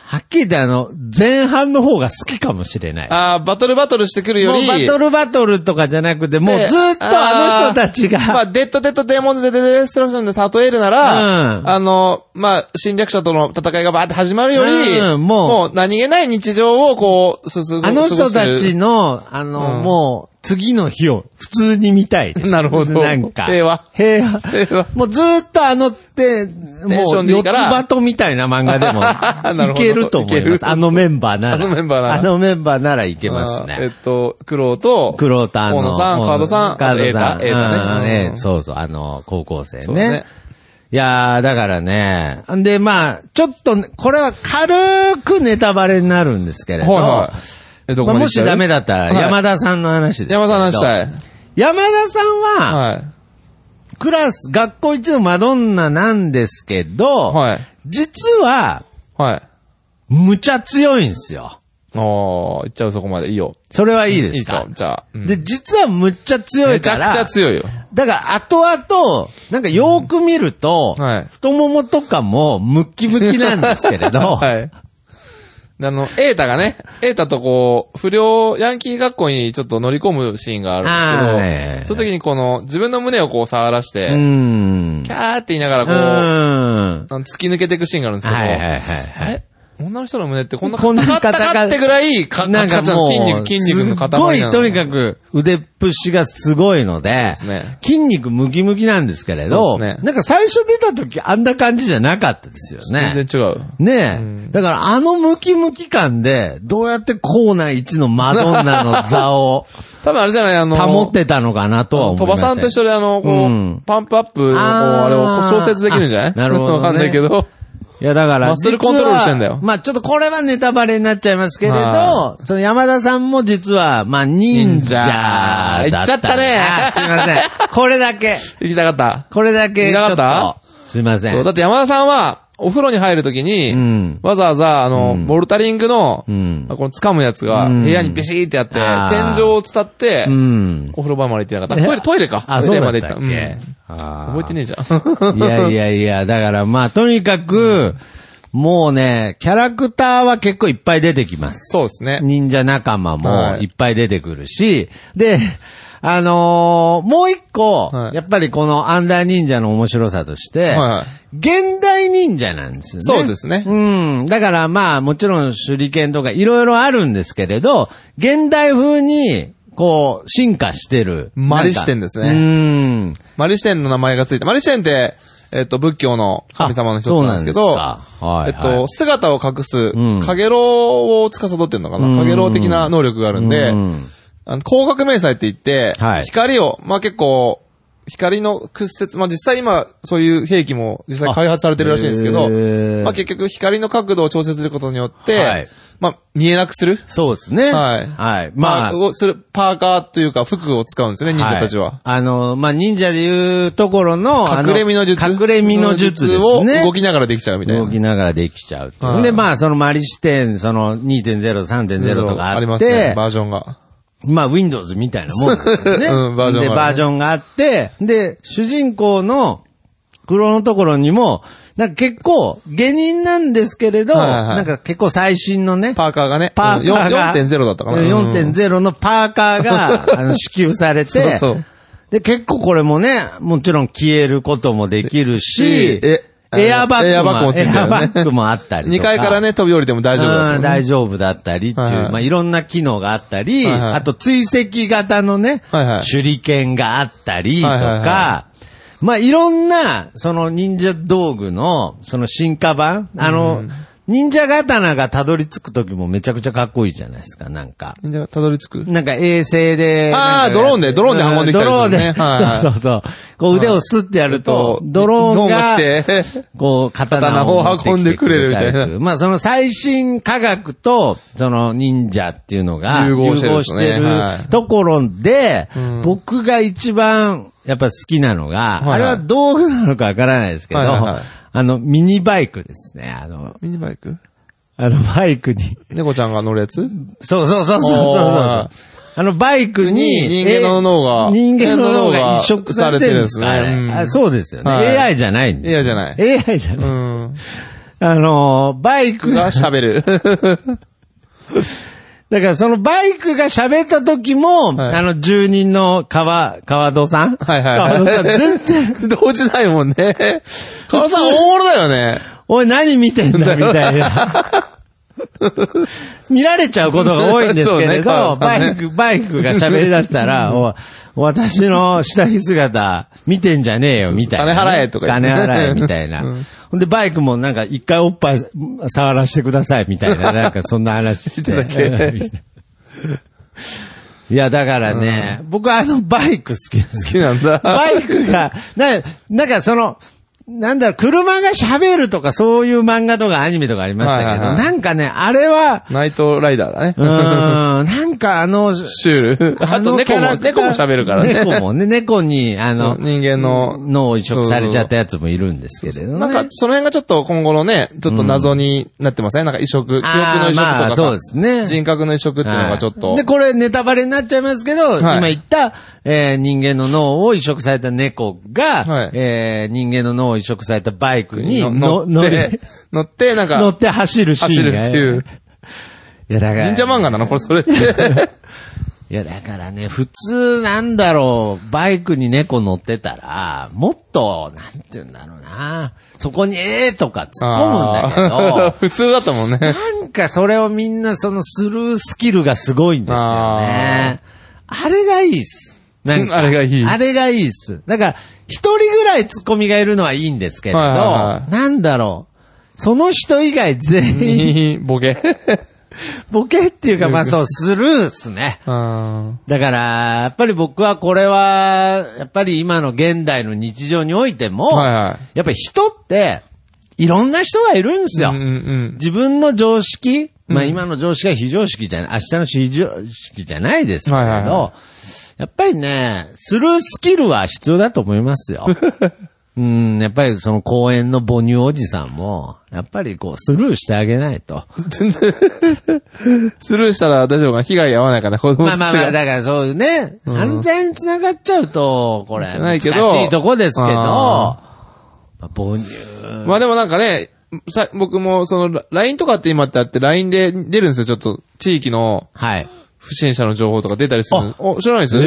はっきり言って前半の方が好きかもしれない。 バトルしてくるより。 もうバトルとかじゃなくて、もうずっと人たちが。 まあ、デーモンズデストラクションで例えるなら、まあ、侵略者との戦いがバーって始まるより、もう何気ない日常をこう、 人たちの、もう、次の日を普通に見たいです。 なるほど。 なんか。 平和。 もうずーっともう、四つ葉とみたいな漫画でも、いけると思います。メンバーなら。メンバーならいけますね。 クロウと、 河野さん、カードさん、エータね。 そうそう、高校生ね。いやー、だからね。で、まあ、ちょっと、これは軽くネタバレになるんですけれど、もしダメだったら、山田さんの話です。 山田さんの話したい。 山田さんは、学校一のマドンナなんですけど、実は、むちゃ強いんですよ。 言っちゃうそこまでいいよ。 それはいいですか？ いいぞ、じゃあ。 で、実はむっちゃ強いから。 めちゃくちゃ強いよ。 だから、後々、なんかよーく見ると、太ももとかもムッキムキなんですけれど、 エータがね、エータとこう、ヤンキー学校にちょっと乗り込むシーンがあるんですけど、その時に自分の胸をこう触らして、キャーって言いながらこう、突き抜けていくシーンがあるんですけど、女の人の胸ってこんな硬かってぐらい、カチカチの筋肉の塊なの。 すごい、とにかく腕っぷしがすごいので、筋肉ムキムキなんですけれど、なんか最初出た時あんな感じじゃなかったですよね。 全然違う。 ねえ。だからムキムキ感で、どうやって校内一のマドンナの座を、 多分あれじゃない保ってたのかなとは思います。 鳥羽さんと一緒でパンプアップのあれを小説できるんじゃない？ なるほど。 わかんないけど。 いや、だから、 マッスルコントロールしてんだよ。 まあちょっとこれはネタバレになっちゃいますけれど、その山田さんも実は、まあ忍者だった。 言っちゃったね。 すいません。これだけ。 行きたかった。 これだけ。ちょっと。すいません。 そう、だって山田さんは、お風呂に入るときに、わざわざ、ボルタリングの、この掴むやつが、部屋にビシーってやって、天井を伝って、お風呂場まで行ってなかった。トイレか。トイレまで行った。覚えてねえじゃん。いや、だからまあ、とにかく、もうね、キャラクターは結構いっぱい出てきます。 そうですね。 忍者仲間もいっぱい出てくるし、で、もう一個、やっぱりこのアンダー忍者の面白さとして、現代忍者なんですよね。 そうですね。 だからまあもちろん手裏剣とかいろいろあるんですけれど、現代風に、こう、進化してる。 マリシテンですね。マリシテンの名前がついて、マリシテンって、仏教の神様の一つなんですけど、姿を隠す、かげろうを司ってるのかな、かげろう的な能力があるんで、光学迷彩って言って、光を、まあ結構、光の屈折、まあ実際今、そういう兵器も実際開発されてるらしいんですけど、まあ結局光の角度を調整することによって、まあ見えなくする。 そうですね。 まあ、パーカーというか服を使うんですよね、忍者たちは。 まあ忍者でいうところの、 隠れ身の術。 隠れ身の術ですね。 を動きながらできちゃうみたいな。 動きながらできちゃう。で、まあそのマリ視点、その 2.0、3.0 とかあって。 ありますね、バージョンが。 まあ、Windows みたいなもんですよね。バージョンがあって、で、主人公の黒のところにも、なんか結構、下人なんですけれど、なんか結構最新のね。 パーカーがね。 パーカーが。 4.0 だったかな。 4.0 のパーカーが、支給されて、で、結構これもね、もちろん消えることもできるし、エアバッグもあったりとか。 2階からね、飛び降りても大丈夫だった、ね。 大丈夫だったりっていう、まあいろんな機能があったり、あと追跡型のね、手裏剣があったりとか、まあいろんな、その忍者道具の、その進化版、忍者刀がたどり着くときもめちゃくちゃかっこいいじゃないですか、なんか。 忍者がたどり着くなんか衛星で。 ドローンで運んできたりするね。 ドローンで。そう。こう腕をスッてやると、ドローンが、こう、刀を運んでくれるみたいな。 まあその最新科学と、その忍者っていうのが、融合してるところで、僕が一番、やっぱ好きなのが、あれは道具なのかわからないですけど、ミニバイクですね。 ミニバイクバイクに。 猫ちゃんが乗るやつ？ そう。バイクに、 人間の脳が移植されてるんですかね。そうですよね。AI じゃないんです。 AI じゃない。 AI じゃない。 バイクが喋る。 だからそのバイクが喋った時も、 はい、 住人の川戸さんはいはいはい。 川戸さん全然動じないもんね。川戸さん大物だよね。 おい何見てんだみたいな。見られちゃうことが多いんですけれど、ね、バイクが喋り出したら、私の下着姿見てんじゃねえよみたいな、ね。 金払えとか言って。金払えみたいな。ほんでバイクもなんか一回おっぱい触らせてくださいみたいな、なんかそんな話して。いやだからね、僕はバイク好きです。 好きなんだ。 バイクが、なんかなんだろう、車が喋るとかそういう漫画とかアニメとかありましたけど、はいはいはい、なんかね、あれは、 ナイトライダーだね。 なんかシュール。あと猫も喋るからね。 猫もね、猫に、 人間の脳を移植されちゃったやつもいるんですけれどね。 なんか、その辺がちょっと今後のね、ちょっと謎になってますね。なんか移植、記憶の移植とかさ、 そうですね。 人格の移植っていうのがちょっと。 で、これネタバレになっちゃいますけど、今言った、人間の脳を移植された猫が、人間の脳を移植されたバイクに乗ってなんか乗って走るシーンが。 走るっていう。 いやだから。 忍者漫画なのこれそれって。 いやだからね、普通なんだろう、バイクに猫乗ってたら、もっと、なんて言うんだろうな。そこにとか突っ込むんだけど。 普通だったもんね。 なんかそれをみんなスルースキルがすごいんですよね。あれがいいっす。なんかあれがいい。 あれがいいっす。だから、一人ぐらいツッコミがいるのはいいんですけれど、なんだろう。その人以外全員。 ボケボケっていうか、まあそう、スルーっすね。だから、やっぱり僕はこれは、やっぱり今の現代の日常においても、やっぱり人って、いろんな人がいるんですよ。自分の常識、まあ今の常識が非常識じゃない、明日の非常識じゃないですけど、やっぱりね、スルースキルは必要だと思いますよ。やっぱりその公園の母乳おじさんも、やっぱりこうスルーしてあげないと。 スルーしたら大丈夫かな、被害合わないかな、子供たちが。 まあ、だからそういうね、安全に繋がっちゃうと、これ、難しいとこですけど、母乳。 まあでもなんかね、僕もその LINE とかって今ってあって LINE で出るんですよ、ちょっと地域の。はい。不審者の情報とか出たりする。知らないです？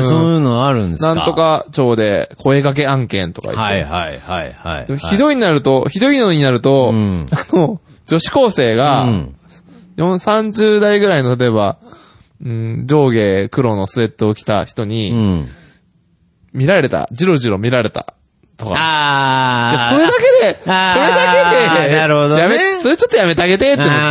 そういうのあるんですか？ なんとか町で声掛け案件とか言って。 はい。 ひどいのになると、女子高生が、30代ぐらいの例えば、上下黒のスウェットを着た人に、ジロジロ見られた。とか。それだけで、 なるほどね。 それちょっとやめてあげてって思って。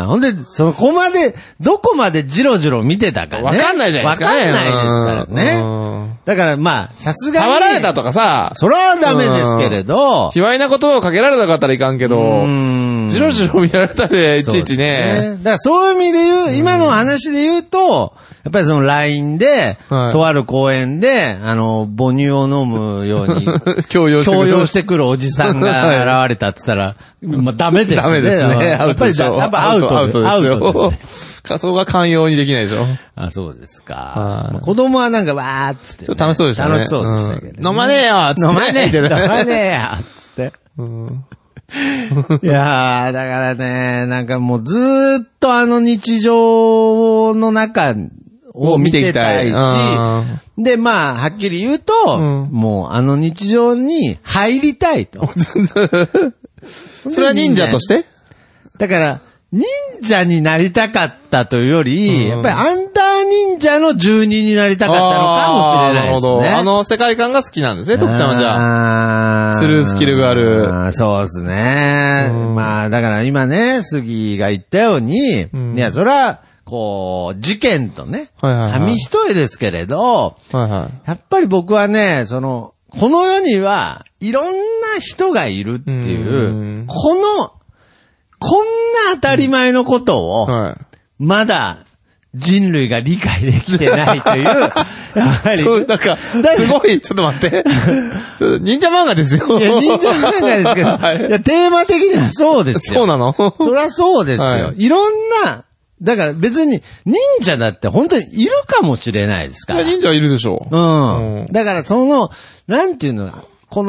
ほんで、そこまで、どこまでジロジロ見てたかね。 わかんないじゃないですかね。 わかんないですからね。だからまあ、さすがに。 触られたとかさ。 それはダメですけれど。 卑猥な言葉をかけられなかったらいかんけど、ジロジロ見られたで、いちいちね。 だからそういう意味で言う、今の話で言うと、やっぱりその LINE で、とある公園で、母乳を飲むように、強要してくるおじさんが現れたって言ったら、まあダメですね。 ダメですね。 やっぱりアウトですよ。 仮想が寛容にできないでしょ。 あ、そうですか。子供はなんかわーっつって。 ちょっと楽しそうでしたね。 楽しそうでしたけど。 飲まねえよっつって。 飲まねえよっつって。いやー、だからね、なんかもうずーっと日常の中を見てたいし、で、まあ、はっきり言うと、もう日常に入りたいと。 それは忍者として？ だから、忍者になりたかったというより、やっぱりアンダー忍者の住人になりたかったのかもしれないですね。 世界観が好きなんですね、徳ちゃんはじゃあ。スルースキルがある。 そうですね。まあ、だから今ね、杉が言ったように、いや、それは、こう、事件とね、紙一重ですけれど、やっぱり僕はね、この世にはいろんな人がいるっていう、こんな当たり前のことを、まだ人類が理解できてないという、やっぱり。 そう、なんか、すごい、ちょっと待って。忍者漫画ですよ。 いや、忍者漫画ですけど、いや、テーマ的にはそうですよ。 そうなの？ そりゃそうですよ。いろんな、だから別に忍者だって本当にいるかもしれないですから。 忍者いるでしょ。 だからなんていうの、この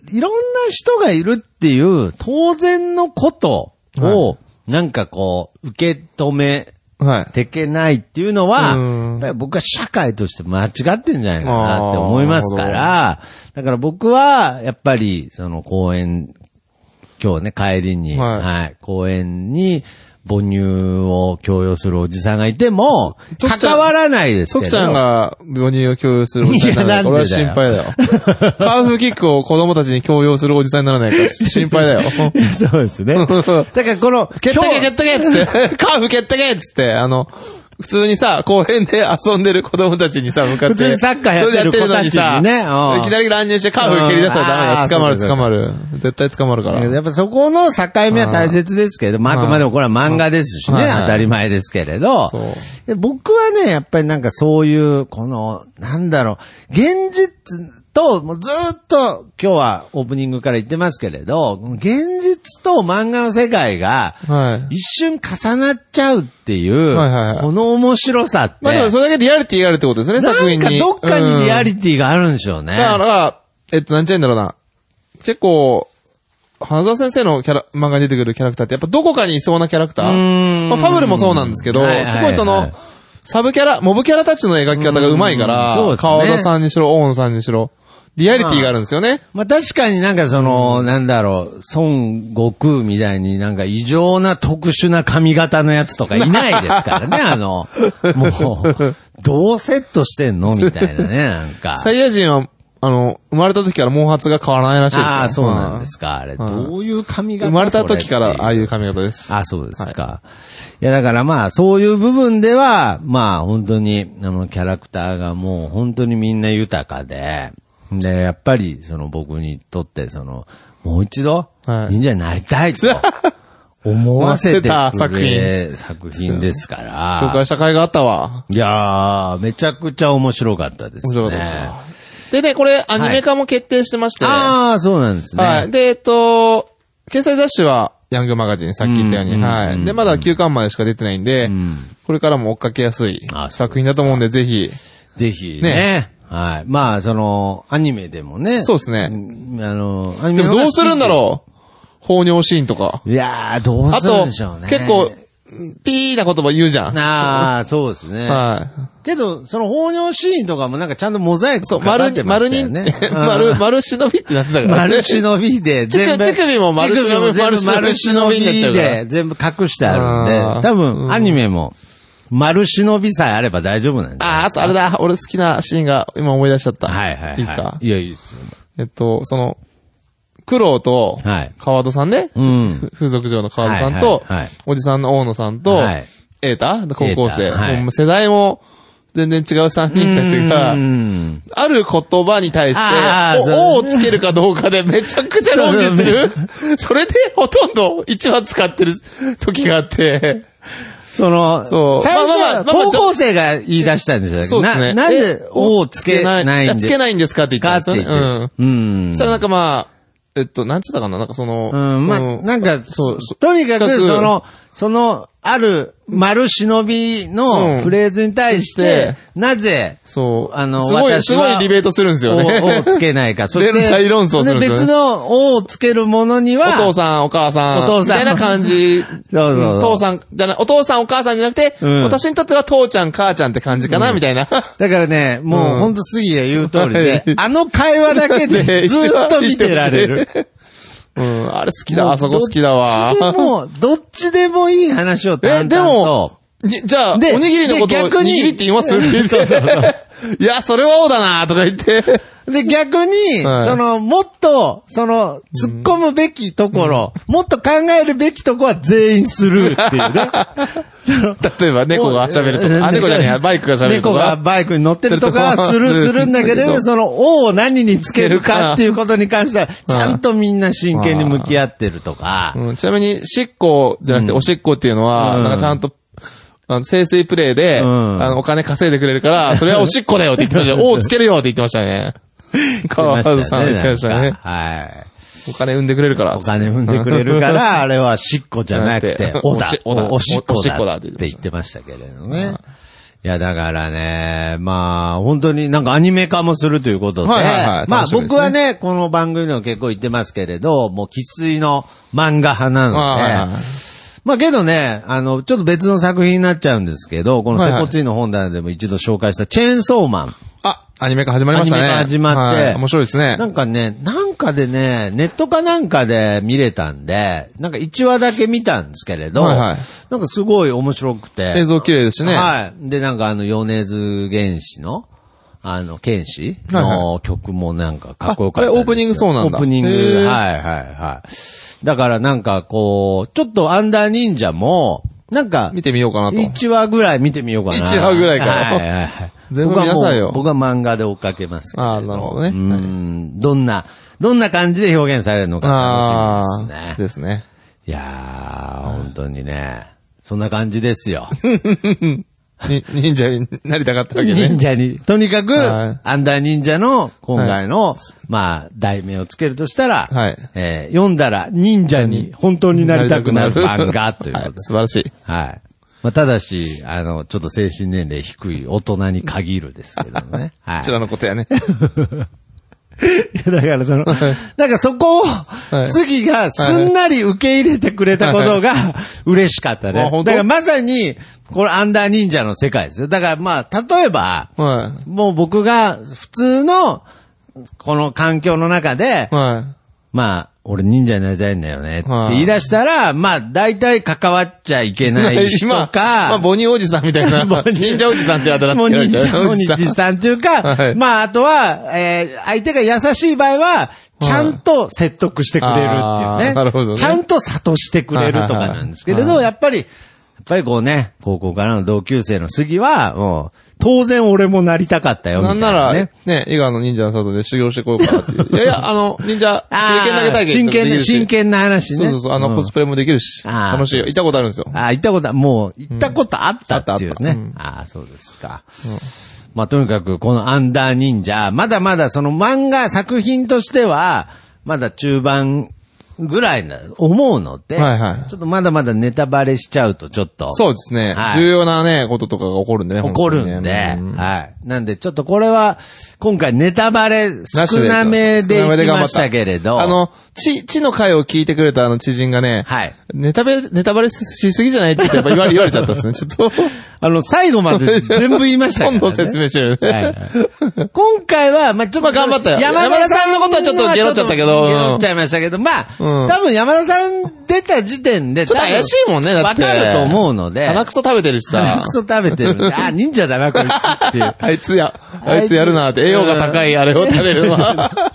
いろんな人がいるっていう当然のことを、なんかこう、受け止めていけないっていうのは、やっぱり僕は社会として間違ってんじゃないかなって思いますから、だから僕は、やっぱり、その公園、今日ね、帰りに、公園に、母乳を強要するおじさんがいても、関わらないですけど。 徳ちゃんが母乳を強要するおじさんにならない。俺は心配だよ。カーフキックを子供たちに強要するおじさんにならないから心配だよ。 そうですね。だからこの、 蹴ったけっつって、カーフ蹴ったけっつって、普通にさ、公園で遊んでる子供たちにさ、向かって。 普通にサッカーやってる子たちにね。 いきなり乱入してカーフ蹴り出したらダメだよ。捕まる。絶対捕まるから。 やっぱそこの境目は大切ですけど、あくまでもこれは漫画ですしね、当たり前ですけれど。僕はね、やっぱりなんかそういう、この、なんだろう、現実と、もうずっと今日はオープニングから言ってますけれど、現実と漫画の世界が一瞬重なっちゃうっていう、この面白さって。 まあでもそれだけリアリティがあるってことですね、作品に。 なんかどっかにリアリティがあるんでしょうね。 だから、なんちゃいんだろうな。結構、花澤先生の漫画に出てくるキャラクターってやっぱどこかにいそうなキャラクター。まあファブルもそうなんですけど、すごいその、サブキャラ、モブキャラたちの描き方が上手いから、川田さんにしろ、大野さんにしろ、リアリティがあるんですよね。 まあ確かになんかその、なんだろう、孫悟空みたいになんか異常な特殊な髪型のやつとかいないですからね、もう、どうセットしてんのみたいなね、なんか。 サイヤ人は、生まれた時から毛髪が変わらないらしいですよ。 ああ、そうなんですか。あれ、どういう髪型？ 生まれた時からああいう髪型です。 あ、そうですか。いや、だからまあ、そういう部分では、まあ、本当に、キャラクターがもう本当にみんな豊かで、で、やっぱり、僕にとって、もう一度、忍者になりたいと思わせてくれ作品ですから。 紹介した甲斐があったわ。 いやー、めちゃくちゃ面白かったですね。面白かったですか。 でね、これ、アニメ化も決定してまして。 ああ、そうなんですね。 はい。で、掲載雑誌は、ヤングマガジン、さっき言ったように。はい。で、まだ9巻までしか出てないんで、これからも追っかけやすい作品だと思うんで、ぜひ。 ぜひ。ね。はい。まあ、アニメでもね。 そうですね。 アニメでもどうするんだろう？放尿シーンとか。 いやー、どうするんでしょうね。 結構、ピーな言葉言うじゃん。 ああ、そうですね。はい。けど、その放尿シーンとかもなんかちゃんとモザイクとかかってましたよね。 丸忍びってなってたからね。 丸忍びで、全部。 乳首も丸忍びで、全部隠してあるんで、多分、アニメも、丸忍びさえあれば大丈夫なんで。 あとあれだ、俺好きなシーンが今思い出しちゃった。はいはい。いいですか？ いや、いいですよ。苦労と、川戸さんね。風俗嬢の川戸さんと、おじさんの大野さんと、瑛太高校生。世代も全然違う3人たちが、ある言葉に対して、おをつけるかどうかでめちゃくちゃ論議する。それでほとんど1話使ってる時があって、 最初は高校生が言い出したんですよ。 そうですね。 なんで、おをつけないんですか？ つけないんですかって言ったんですよね。そしたらなんかまあ、なんつったかななんかなんか、とにかく、ある、丸忍びのフレーズに対して、なぜ、 すごいリベートするんですよね。 おをつけないか。 そして、大論争するんですよね。 別のおをつけるものには、 お父さん、お母さん、みたいな感じ。父さん、じゃない、お父さん、お母さんじゃなくて、私にとっては父ちゃん、母ちゃんって感じかな、みたいな。 だからね、もうほんと杉谷言う通りで、あの会話だけでずっと見てられる。 あれ好きだ、あそこ好きだわ。 どっちでもいい話を淡々と。でも、 じゃあ、おにぎりのことを握りって言いますって言って。いや、それは王だなとか言って。 で、逆に、もっと、突っ込むべきところ、もっと考えるべきところは全員するっていうね。 例えば、猫が喋るとか。猫じゃねえ、バイクが喋るとか。 猫がバイクに乗ってるとかはするんだけれど、王を何につけるかっていうことに関しては、ちゃんとみんな真剣に向き合ってるとか。 ちなみに、しっこじゃなくて、おしっこっていうのは、なんかちゃんと、清水プレイで、お金稼いでくれるから、それはおしっこだよって言ってましたよ。王をつけるよって言ってましたね。川津さん言ってましたね。はい。お金生んでくれるから。 お金生んでくれるから、あれはしっこじゃなくて、おしっこだって言ってましたけれどね。いいや、だからね、まあ、本当になんかアニメ化もするということで、 はいはいはい、 まあ僕はね、この番組でも結構言ってますけれど、もう生粋の漫画派なので、 はいはい、 まあけどね、ちょっと別の作品になっちゃうんですけど、このセコツイの本棚でも一度紹介したチェーンソーマン。 アニメ化始まりましたね。 アニメ化始まって、 はい、面白いですね。 なんかね、なんかでね、ネットかなんかで見れたんで、なんか1話だけ見たんですけれど、 はいはい、 なんかすごい面白くて。 映像綺麗ですしね。 はい。で、なんか米津玄師の、剣士の曲もなんかかっこよかったですよ。 オープニングそうなんだ。 オープニング、はいはいはい。だからなんかこう、ちょっとアンダー忍者も、なんか、 見てみようかなと。 1話ぐらい見てみようかな。 1話ぐらいから。 はいはいはい。 全部見なさいよ。 僕は漫画で追っかけますけど。 ああ、なるほどね。 どんな感じで表現されるのか楽しみですね。 ですね。 いやー、本当にね、そんな感じですよ。 忍者になりたかったわけね。 忍者に。とにかく、アンダー忍者の今回の、まあ、題名をつけるとしたら、読んだら忍者に本当になりたくなる漫画ということで。 素晴らしい。 はい。まあ、ただし、ちょっと精神年齢低い大人に限るですけどね。はい。 こちらのことやね。 いやだからなんかそこを、杉がすんなり受け入れてくれたことが嬉しかったね。だからまさに、これアンダー忍者の世界ですよ。だからまあ、例えば、もう僕が普通の、この環境の中で、まあ、俺忍者になりたいんだよねって言い出したら、まあ、大体関わっちゃいけない人か、 まあ、ボニーおじさんみたいな。忍者おじさんってあだ名つけられちゃう。 忍者おじさんっていうか、まあ、あとは、相手が優しい場合は、ちゃんと説得してくれるっていうね。 なるほどね。 ちゃんと諭してくれるとかなんですけれど、やっぱりこうね、高校からの同級生の杉は、もう、当然俺もなりたかったよ、みたいな、ね。 なんなら、ね、伊賀の忍者の里で修行してこようかなっていう。いや、忍者、手裏剣投げたいけど。 真剣な話ね。 そう、コスプレもできるし。楽しいよ。行ったことあるんですよ。 行ったことあったっていうね。そうですか。まあ、とにかく、このアンダー忍者、まだまだその漫画作品としては、まだ中盤ぐらいだ思うので、ちょっとまだまだネタバレしちゃうとちょっと。 そうですね。重要なね、こととかが起こるんでね。 起こるんで、はい。なんでちょっとこれは、今回ネタバレ少なめでいきましたけれど。 地の回を聞いてくれた知人がね、ネタバレしすぎじゃないって言って言われちゃったんですね。ちょっと。 最後まで全部言いましたからね。 今度説明してるね。 今回は、まあちょっと。 頑張ったよ。山田さんのことはちょっとゲロっちゃったけど。 ゲロっちゃいましたけど、まあ、多分山田さん出た時点で、 ちょっと怪しいもんね、だって。 わかると思うので。 鼻くそ食べてるしさ。 鼻くそ食べてるんで、忍者だな、こいつっていう。 あいつやるなって、栄養が高いあれを食べるのは。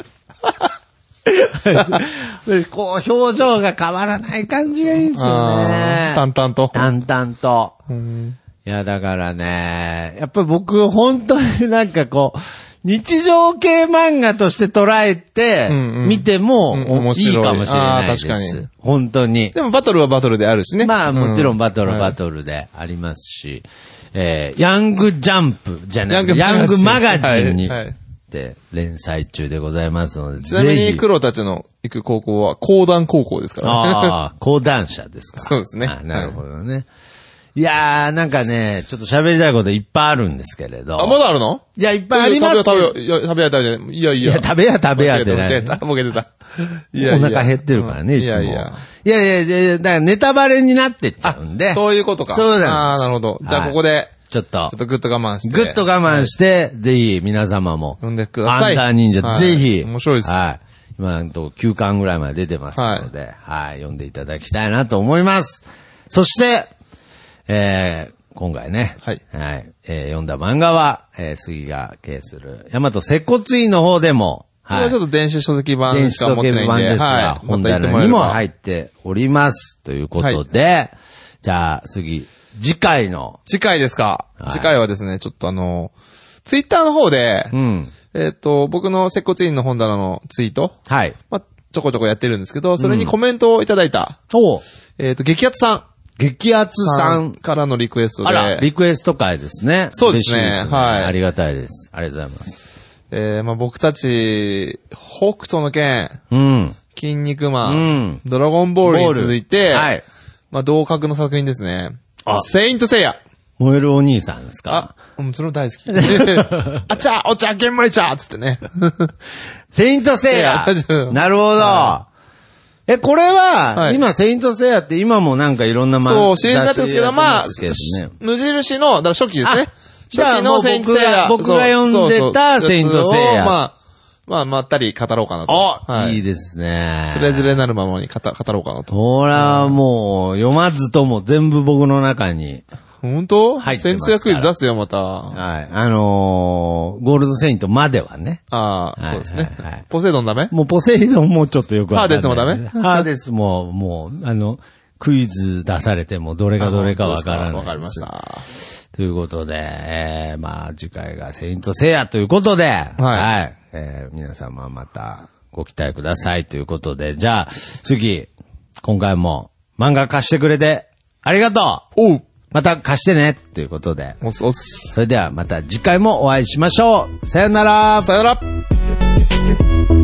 こう、表情が変わらない感じがいいですよね。 淡々と。 淡々と。いや、だからね、やっぱり僕、本当になんかこう、日常系漫画として捉えて、見てもいいかもしれないです。確かに。本当に。 でもバトルはバトルであるしね。 まあもちろんバトルはバトルでありますし、ヤングジャンプじゃなくて、ヤングマガジンにで連載中でございますので。 ちなみに黒たちの行く高校は講談高校ですからね。 ああ、講談社ですか。 そうですね。 なるほどね。いやー、なんかね、ちょっと喋りたいこといっぱいあるんですけれど。 まだあるの？ いや、いっぱいありますけど。 食べや。いや。 いや、食べやって間違えた。ボケてた。 お腹減ってるからね、いつも。いや、だからネタバレになってっちゃうんで。 そういうことか。 そうなんです。 なるほど。じゃあここで。 ちょっとぐっと我慢して。 ぐっと我慢して、ぜひ皆様も。 読んでください。 アンダー忍者、ぜひ。 面白いです。 はい。今のとこ9巻ぐらいまで出てますので、はい。読んでいただきたいなと思います。そして、今回ね。はい。読んだ漫画は、杉が経営する、大和接骨院の方でも、 はい。ちょっと電子書籍版しか持ってないんで。電子書籍版ですが、 本棚にも入っております。ということで、じゃあ、杉、次回ですか。次回はですね、ちょっとツイッターの方で、僕の接骨院の本棚のツイート。はい。まあ、ちょこちょこやってるんですけど、それにコメントをいただいた。激アツさん。 激アツさんからのリクエストで。 リクエスト会ですね。 そうですね。はい。 ありがたいです。ありがとうございます。 まあ僕たち、北斗の拳、筋肉マン、ドラゴンボールに続いて、まあ同格の作品ですね。セイントセイヤ。 燃えるお兄さんですか？ それも大好き。あちゃお茶玄米茶つってね。 セイントセイヤ。なるほど。はい、これは、今、セイントセイヤって今もなんかいろんなそう、シリーズになってるんですけど、まあ、無印の、だから初期ですね。初期のセイントセイヤ。 僕が読んでたセイントセイヤ。 まったり語ろうかなと。 はい、いいですね。 つれづれなるままに語ろうかなと。 ほら、もう、読まずとも全部僕の中に。 本当？ はい。 セイントセイヤクイズ出すよ、また。 はい。ゴールドセイントまではね。 そうですね。はい。ポセイドンダメ？ もうポセイドンもちょっとよくわかんない。 ハーデスもダメ？ ハーデスもう、クイズ出されてもどれがどれかわからない。 わかりました。 ということで、次回がセイントセイヤということで、はい。皆様またご期待くださいということで、じゃあ、次、今回も漫画貸してくれてありがとう！おう！また貸してねということで。それではまた次回もお会いしましょう。さよなら。 さよなら。